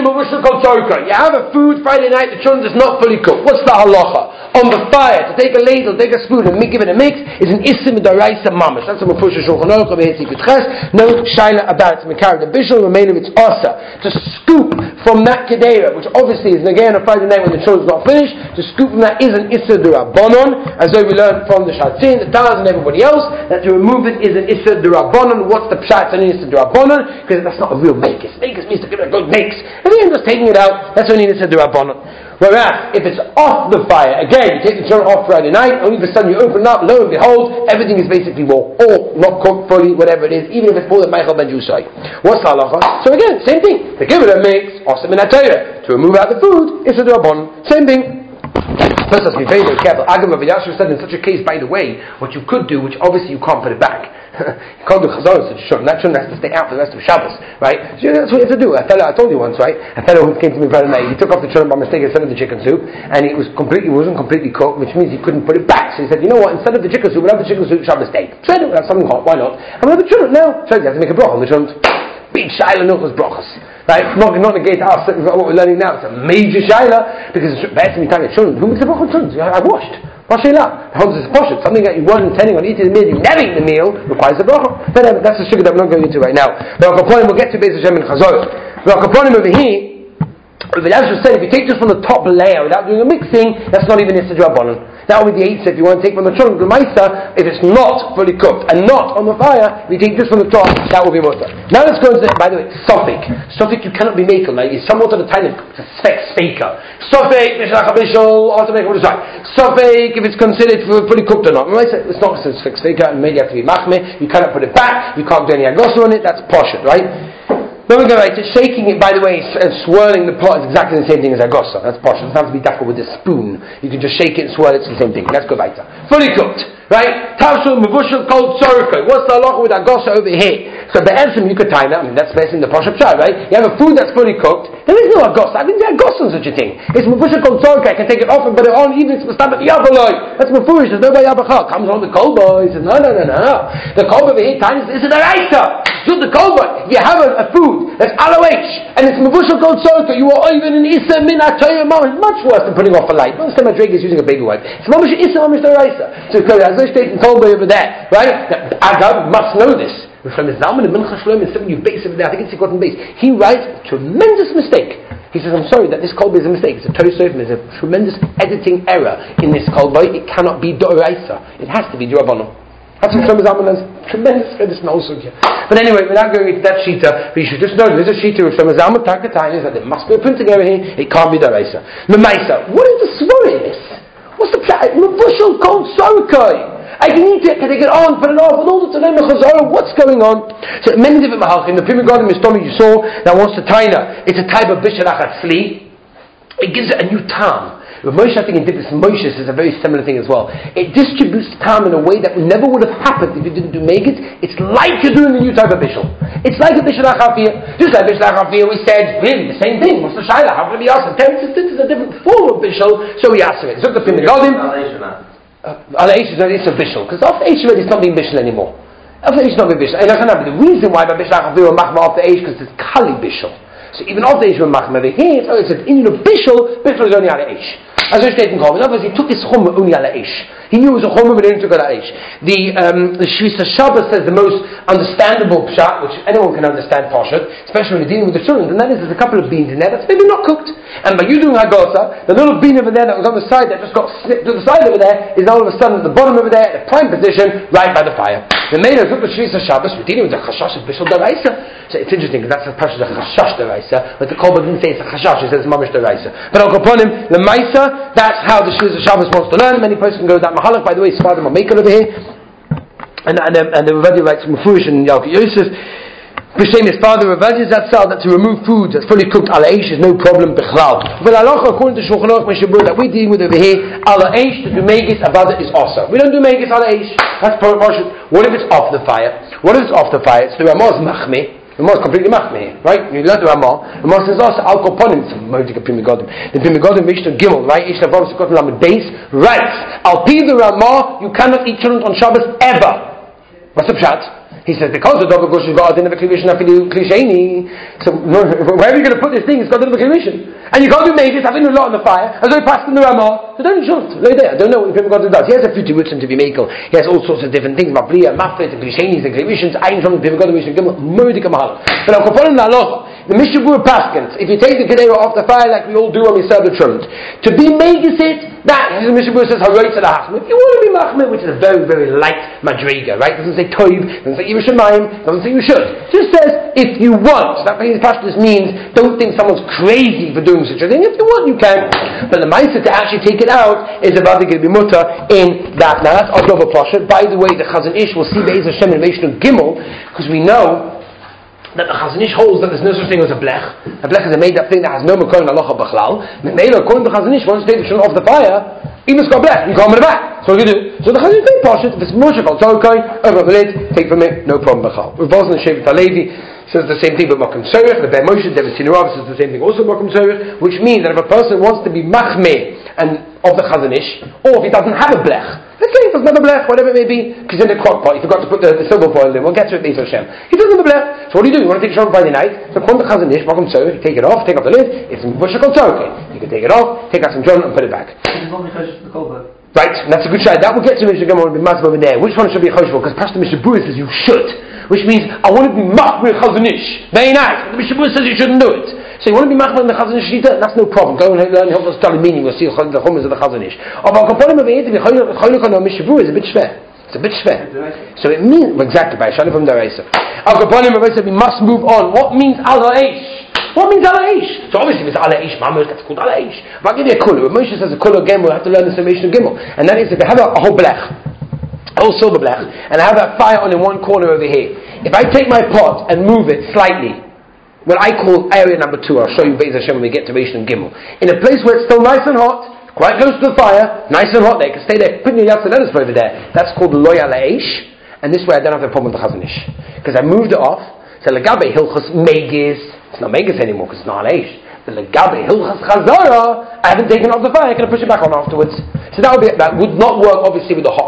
a food Friday night, the children is not fully cooked. What's the halacha? On the fire, to take a ladle, take a spoon and give it a mix, is an isim d'oraisa mamash. That's what Mefusha Shulchan Aruch over here. No shaila about it. Mekar the bishul remaining it's asa. To scoop from that kedera, which obviously is again on Friday night when the children's not finished, to scoop from that is an issa d'Rabbanon, as though we learned from the Shatzin, the Taz, and everybody else, that to remove it is an issa d'Rabbanon. What's the pshat and an issa d'Rabbanon? Because that's not a real makis. Makis means to give it a good mix. If you end up taking it out, that's only an issa d'Rabbanon. Whereas, if it's off the fire, again, you take the children off Friday night, only of a sudden you open it up, lo and behold, everything is basically raw, or not cooked fully, whatever it is, even if it's more than Michael Ben Jusai. What's halacha? So again, same thing. To give it a mix, awesome in Torah. To remove out the food, it's a drabon. Same thing. First, let's be very, very careful. Agam Rav Yasher said in such a case, by the way, what you could do, which obviously you can't put it back. You can't do chazon such a shot. That shouldn't have to stay out for the rest of Shabbos, right? So that's what you have to do. I told you once, right? A fellow who came to me Friday night, he took off the children by mistake instead of the chicken soup, and it wasn't completely cooked, which means he couldn't put it back. So he said, you know what? Instead of the chicken soup, we'll have the chicken soup Shabbos day. So we'll have something hot. Why not? And we'll have the children now. So you have to make a broch on the children. Big shaila nuchas brochas. Right? Not negate us what we're learning now. It's a major shaila because it's best me time children. Who makes a broch on children? I washed. Mashayla. The is poshut. Something that you weren't intending on eating the meal, you never eat the meal, requires a bracha. That's the sugar that we're not going into right now. Now, we'll get to Beis Hashem and Chazor. Now, over here, Rav Yasher said, if you take just from the top layer without doing a mixing, that's not even Issa D'Rabbanan. That would be the eitzah if you want to take from the children, the Maisa, if it's not fully cooked and not on the fire, if you take just from the top, that will be mutter. Now let's go into, by the way, Sofik. Sofik you cannot be making, like, it's somewhat of the time, it's a spek speaker. Sofik, Mishlach HaBishul, also make what it's right. Sofik, if it's considered fully cooked or not. It's not a spek speaker, and maybe you have to be machmeh, you cannot put it back, you can't do any agosa on it, that's poshut, right? Then we go right to shaking it, by the way, and swirling the pot is exactly the same thing as agosa. That's posh. It doesn't have to be dafka with a spoon. You can just shake it and swirl it, it's the same thing. Let's go weiter. Fully cooked, right? Tavshul, mavushul, cold soroko. What's the halacha with agosa over here? So be'etzim, you could time that. I mean, that's basically the posh of chai, right? You have a food that's fully cooked. There is no agosa. I didn't say agosa on such a thing. It's mavushul, cold soroko. I can take it off and put it on, even if it's stab at the yabaloi. That's mafush. There's no way yabachah. Comes on the cold boy. He says, no. The cold boy over here times is a deraisa. So the cold boy. If you have a food that's aloe and it's mavushal gold soka, you are even in Issa min atayah mamish, much worse than putting off a light. Most of the Madrig is using a baby wipe. It's mamish Issa mamish deraisa. So as I state in Tolbay over there, right? Agab must know this. From the Zalman and Mincha Shalom and 7 base over there, I think it's Sikot and base. He writes tremendous mistake. He says, I'm sorry that this kolba is a mistake. It's a Torah Sofim. There's a tremendous editing error in this kolba. It cannot be d'oraisa. It has to be d'rabbanan. That's what Shlomo Zalman has. Tremendous credit also here. But anyway, without going into that shita, but you should just know there is a shita of Shlomo Zalman Takatani is that there must be a printing error here. It can't be d'oraisa. Memaisa. What is the sweariness? What's the plan? Bushel called Sorokoi. I can eat it, can take it on, put it off, and all the time, what's going on? So many different mahalchim. The Pri Megadim Mistomi you saw that wants to taina. It's a type of bishalach atzli. It gives it a new tam. But Moshe, I think in Dibbis Moshe is a very similar thing as well. It distributes tam in a way that never would have happened if you didn't do megit. It's like you're doing a new type of bishul. It's like a bishalach hafiyah. Just like bishalach hafiyah, we said really the same thing. What's the shayla? How can we ask him? This is a different form of bishul, so we ask it. So the Pri Megadim. Al-Eish is a bishul, because after Eish it's not being bishul anymore. After Eish is not being bishul. And the reason why by Bishul Chaviru Machma after Eish, because it's Kali bishul. So even after Eish we're Machma, here it's an in the bishul is only Al-Eish. As I stated in Kol, in other words, he took his chumrah only Al-Eish. He knew it was a chumrah, but he didn't took it Al-Eish. The Shvisa Shabbos says the most understandable pshat, which anyone can understand Pashat, especially when you're dealing with the children, and that is there's a couple of beans in there that's maybe not cooked. And by you doing Hagotza, the little bean over there that was on the side that just got snipped to the side over there is now all of a sudden at the bottom over there, at the prime position, right by the fire. The Meir took the Shvisa Shabbos, we're dealing with the Chashash of Bishul Daraisa. So it's interesting because that's a Pashat of Chashash Daraisa, but the Kolba didn't say it's a Chashash, it says Mamish Daraisa. But I'll go upon him, the Maisa, that's how the Shvisa Shabbos wants to learn. Many persons can go with that Mahalach, by the way, Sfadim are making over here. And the Ravadi writes Mufurish and Yalkut Yosef. B'Shem his father Ravadi Zatzal that to remove food that's fully cooked ala eish is no problem b'chlal. But halacha according to Shulchan Aruch Mishabur that we're dealing with over here ala eish to do megis avada is also. We don't do megis ala eish. That's Parashut. What if it's off the fire? What if it's off the fire? It's the Ramah's machmeh. The Ramah is completely machmeh here, right? You learn the Ramah. The Ramah says also al koponim. It's a modik of Pri Megadim. The Pri Megadim Mishnah Gimel, right? Ish Lavav Sukkot Lamed Beis, right? Al pi the Ramah, you cannot eat children on Shabbos ever. What's the pshat? He says because the dog of Gosh got in the klivishin afilu klisheni. So where are you going to put this thing? It's got in the klivishin, and you can't do megis having a lot on the fire. As though he passed in the Ramah. So don't shut. Right there. I don't know what the Pri Megadim does. He has a few tibutzim to be makel. He has all sorts of different things. Mabriya, mafet, and klishenis, and klivishins. Ein from the Pri Megadim Mishnah Gimel, modik mahal. But I'm comparing the halacha. The Mishabur Paskins, if you take the Kedera off the fire like we all do when we serve the trumpet, to be megis it, that the Mishabur says Haroitz al Hachmeh. If you want to be Machmeh, which is a very, very light madriga, right? It doesn't say Toiv, doesn't say Yerushalayim, doesn't say you should. It just says if you want. That Pashtus means don't think someone's crazy for doing such a thing. If you want, you can. But the Maisa to actually take it out is about the Gilbi Mutter in that. Now that's Adlova Pasha. By the way, the Chazon Ish will see Be'ez Hashem in Mishnah Gimel, because we know that the Chazon Ish holds that there's no such thing as a blech. A blech is a made up thing that has no makor in halacha b'chlal. Meila, according to the Chazon Ish, once you take the shul off the fire, even if it's got blech, you can't put it back. So what do you do? So the Chazon Ish take Pashut, if it's Moshe called Tzorkai, over the lid, take from it, no problem b'chal. Rav Bosman Shevet HaLevi says the same thing but Makom Tzorich. The Ben Moshe, David Sinurav says the same thing also Makom Tzorich, which means that if a person wants to be machmeh and of the Chazon Ish, or if he doesn't have a blech, let's say he doesn't have a blech, whatever it may be, because in the crock pot, he forgot to put the silver foil in, we'll get to it later, Hashem. He doesn't have a blech, so what do? You want to take it on Friday night, so come to Chazon Ish, Makom Tzorich, take it off, take off the lid, it's Mushakal Tzorich. You can take it off, take out some John and put it back. Right, and that's a good shot. That will get to Mishnah Gemara and be massive over there. Which one should be choshvo? Because Pastor Mishnah Berurah says you should, which means I want to be machmir Chazon Ish. Very nice. But the Mishnah Berurah says you shouldn't do it. So you want to be machmir in the Chazon Ish shita? That's no problem. Go and learn Hilchos Talimini. We'll see the chumras of the Chazon Ish. But component of it to be choyluk on Mishnah Berurah is a bit shver. It's a bit shver. So it means exactly by Shani from Daraisa. Al component of it we must move on. What means al ha'esh? What means ala ish? So obviously if it's ala ish, mamash, that's called ala ish. But I'll give you a kula. When Moshe says a kula again, we'll have to learn the summation of Gimel. And that is if you have a whole blech, a whole silver blech, and I have that fire on in one corner over here. If I take my pot and move it slightly, what I call area number 2, I'll show you Be'ez Hashem when we get to Rishon and Gimel. In a place where it's still nice and hot, quite close to the fire, nice and hot there, you can stay there, put your yatsa lettuce over there. That's called loy ala ish. And this way I don't have the problem with the Chazon Ish. Because I moved it off. So legabe hilchos megis. It's not megis anymore because it's not an eish. But legabe hilchas chazara, I haven't taken off the fire. I can push it back on afterwards. So that would not work obviously with the hot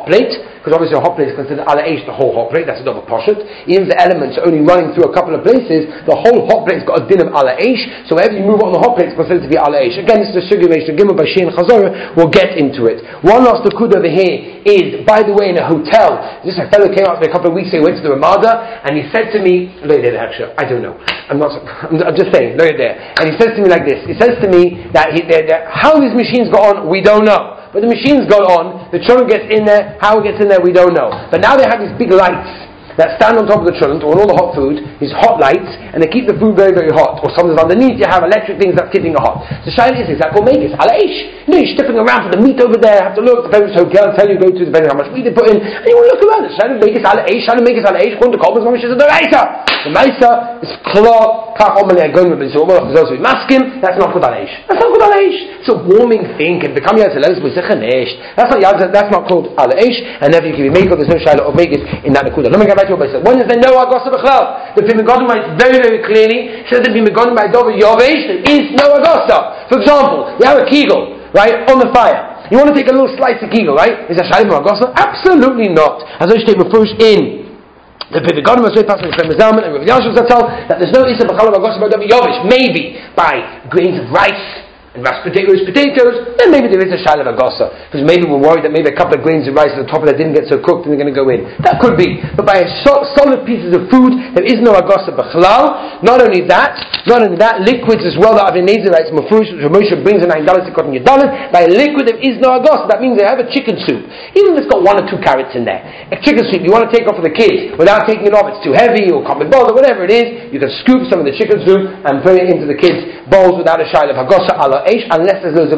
hot plate, because obviously a hot plate is considered ala eish, the whole hot plate, that's a double poshut. Even if the elements are only running through a couple of places, the whole hot plate's got a din of ala eish, so wherever you move on the hot plate, it's considered to be ala eish. Again, this is the Sugya Meshach Gimel by Shein Chazorah, we'll get into it. One last nakud over here is, by the way, in a hotel, this a fellow came up to me a couple of weeks ago, he went to the Ramada, and he said to me, look at that, actually, I don't know, I'm just saying, look at there, and he says to me like this, he says to me that how these machines go on, we don't know. But the machines go on, the children gets in there, how it gets in there, we don't know. But now they have these big lights that stand on top of the children, or all the hot food, these hot lights, and they keep the food very, very hot. Or sometimes underneath you have electric things that's keeping it hot. So Shaila is exactly what make it. Aleish. You know, you're stepping around for the meat over there, have to look, depends which hotel you go to, depending on how much meat they put in, and you want to look around it. Shaila make it Aleish, Shaila make it Aleish, according to Kolbas, Mamish is the Raisa. The Maisa is Kla, Kach Omelei, going with the Zomah, those who maskim, that's not good Aleish. That's not good Aleish. It's a warming thing, and become Yazeles with Zechanesh. That's not called Aleish, and therefore you can be made there's no Shaila of make it in that Nakuda. Let me get back to what I said. When is there no Agosa B'chlal? The Megodim writes very, very clearly, says that the Megodim by Dover Yovesh, there is no Agosa. For example, you have a kegel, right, on the fire. You want to take a little slice of kegel, right? Is that Shaila Agosa? Absolutely not. As I state refers in the Megodim was very passing with Zalman and Rav Yashov Zatzal that there's no Isa B'chlal Agosa by Dover Yovesh. Maybe by grains of rice and mashed potatoes, then maybe there is a shaila of agosa, because maybe we're worried that maybe a couple of grains of rice at the top of that didn't get so cooked and they're going to go in. That could be. But by solid pieces of food, there is no agosa b'chlal. Not only that, liquids as well that have been nazarites, Moshe brings in $9 to cut in your dollar. By liquid, there is no agosa. That means they have a chicken soup. Even if it's got 1 or 2 carrots in there. A chicken soup, you want to take off for the kids, without taking it off, it's too heavy, or can't be bothered, whatever it is, you can scoop some of the chicken soup and put it into the kids' bowls without a shaila of agosa ala unless there's loads of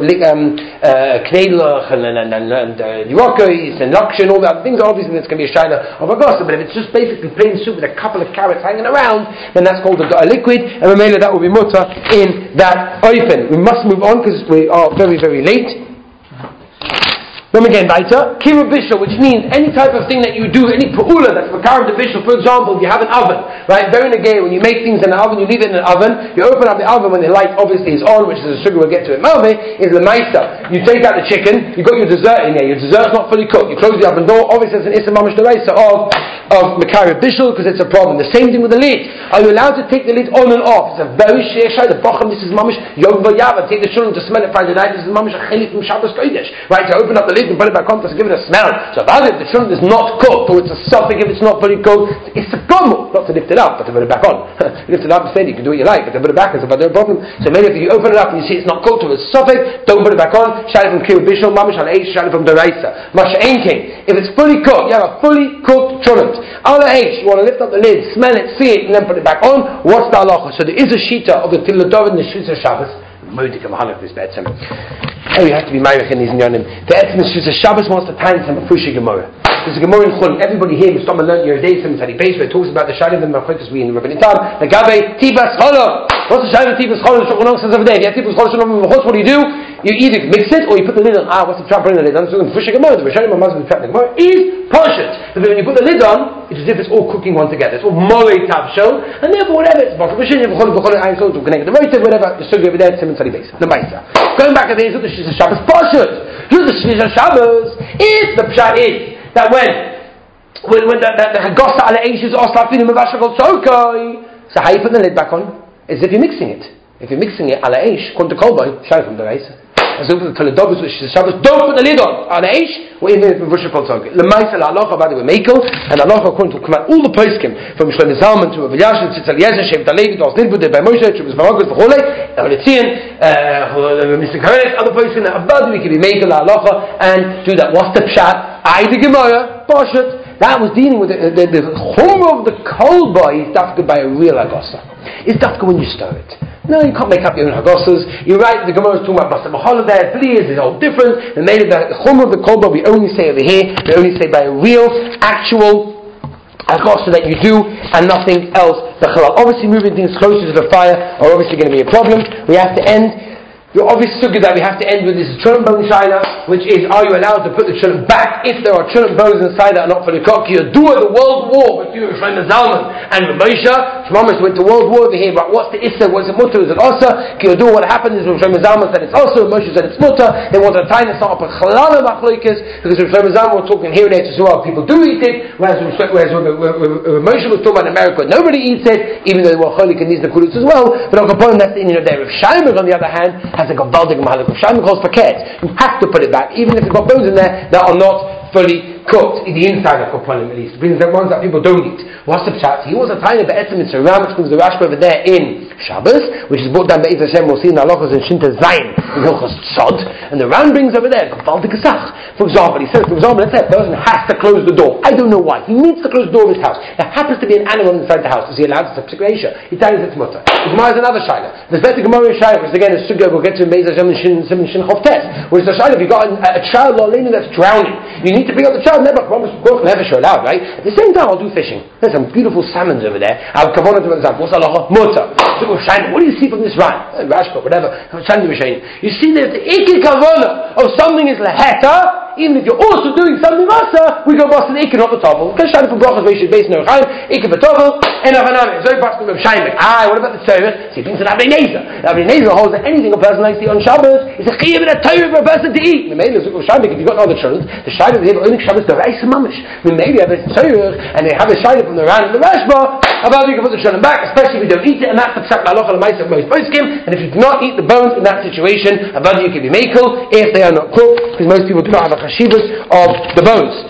knedlach and yurokos and laksha and all that things, obviously there's going to be a shaila of agosa. But if it's just basically plain soup with a couple of carrots hanging around, then that's called a liquid, and remember that will be mutter in that oifen. We must move on because we are very, very late. Then again, weiter, kiruv bishul, which means any type of thing that you do, any pu'ula that's makar of the bishul. For example, if you have an oven, right? Very negay, when you make things in an oven, you leave it in an oven, you open up the oven when the light obviously is on, which is a sugar we'll get to it. Malve is the maisa. You take out the chicken, you got your dessert in there, your dessert's not fully cooked, you close the oven door, obviously it's an issa mamash deraisa of makar of bishul, because it's a problem. The same thing with the lid. Are you allowed to take the lid on and off? It's a very sheer shai, the bochum, this is mamash yom v'yava, take the children to smell it Friday night, this is mamash a chelik from Shabbos Kodesh, right? To open up the lid and put it back on to give it a smell. So if the shrimp is not cooked, or it's a suffix if it's not fully cooked, it's a problem. Not to lift it up, but to put it back on. Lift it up instead, you can do what you like, but to put it back is about no problem. So maybe if you open it up and you see it's not cooked or it's suffix, don't put it back on. Shali from Kiruv Bishul, Mamish al Eish, Shali from Deraisa. Masha Einkein. If it's fully cooked, you have a fully cooked shrimp. Ala Eish, you want to lift up the lid, smell it, see it, and then put it back on. What's the halacha? So there is a shita of the Tiladov and the Shusha Shabbos. Moedik and Mahalach this betzem. Oh, you have to be married in these inyanim. The etzem is Shabbos wants to time some Fushi Gemara. There's a Gemara in Chol. Everybody here, Mustam and learn your days from Tadi Beis, where it talks about the Shalim and Machoikas we in the Rabbin Itam. The Gabe Tibas Cholov. What's the Shalim Tibas Cholov? Shulchan says over there. If you have Tibas Cholov, what do? You either mix it or you put the lid on. What's the trap putting the lid on? So the Fushi Gemara, the Shalim and Mazal trap the Gemara is Poshet. But when you put the lid on, it's as if it's all cooking one together. It's all Molei Tab Shel, and therefore whatever it's Bachar to connect the motive, whatever the sugar over there, Simon Tadi Beis. The Maisa. Going back to the Yisud, the Shisa Shabbos Poshet. Who's the Shisa Shabbos? If the Pshat is that when the Hagosa ala Eish is Oslafinim of Ashakol Tzokoi, so how you put the lid back on? As if you're mixing it. If you're mixing it ala Eish, Konta Kolboy, Shai from the Reis. As if the Toledobus, which is Shabbos, don't put the lid on ala Eish, or even if it's Ashakol Tzokoi. Lemaisa la Alocha about it with Mekel, and Alocha according to command all the poskim, from Shlomo Zalman to Rav Yashov, Tzitz Eliezer, Shem Talevi, Dos Nidbud, by Moshe, Shubas Baragos, V'cholei, Eretzian, Mr. Karenet, other poskim, Abad, we can be Mekel la Alocha, and do that. What's the Pshat? The Gemara, Poshet. That was dealing with the chumrah of the kolba is dafka by a real agosa. It's dafka when you stir it. No, you can't make up your own agosas. You're right, the Gemara is talking about Basa Mahala there, please, it's all different. And maybe the chumrah of the kolba we only say over here, we only say by a real, actual agosa that you do, and nothing else. The chalal. Obviously moving things closer to the fire are obviously going to be a problem. We have to end The obvious sugya that we have to end with is the chulun bone shaila, which is, are you allowed to put the chulun back if there are chulun bones inside that are not for the cock? You do the World War between Shlomo Zalman and Moshe. Shlomo went to World War over here, but what's the issa, what's the mutter, is it asa? Do what happened is Shlomo Zalman said it's also, Moshe said it's mutter. They wanted to tie this up a chalala machlokes, because Shlomo Zalman was talking here and there to well, people do eat it, whereas Moshe was talking about America, nobody eats it, even though they were cholik and these nakudas as well, but on Kaponim that's the Indian of there. If Shaimer, on the other hand, has a gavaldik mahalik. If Shaimer calls for ket, you have to put it back, even if it's got bones in there that are not fully cooked, in the inside of Kaponim at least. It brings the ones that people don't eat. What's the pshat? He was a tiny be'etzim in Saram, which brings the Rashba over there in Shabbos, which is brought down by Be'ez Hashem, we'll see in the halachos in Shinta Zayin, in Hilchos Tzod, and the Ran brings over there, gavaldik asach. For example, he says, let's say a person has to close the door. I don't know why. He needs to close the door of his house. There happens to be an animal inside the house. Is he allowed to subject Reisha? He tells it's mutter. The Gemara is another shaila. There's better Gemara in Shaila, which again is sugya, we'll get to in Be'ez Hashem in Shin Chovtes, which is the shaila, if you've got a child that's drowning, you need to bring up the child, never promise, never show allowed, right? At the same time, I'll do fishing. There's some beautiful salmons over there. I'll come on to an example. What's halacha? Mutter. What do you see from this Ran? Rashba, whatever. You see that the ikki kavana of something is laheta. Even if you're also doing something masa, we go bust an ikki not the topple. Because shayla for brachas we should base no chaim ikki for topple and avanami. So bust from shayla. What about the tzorich? See, things that Rabbi Nezer. Rabbi Nezer holds that anything a person likes to eat on Shabbos is a chiyuv and a tzorich for a person to eat. Maybe if you've got other children, the shayla they have only Shabbos the reis mamish. Maybe have a tzorich and they have a shayla from the Ran and the Rashba about you can put the children back, especially if you don't eat it, and that's the psak halacha l'maisa of most poskim. And if you do not eat the bones in that situation, about you can be mekel if they are not cooked, because most people do not have a chashivas of the bones.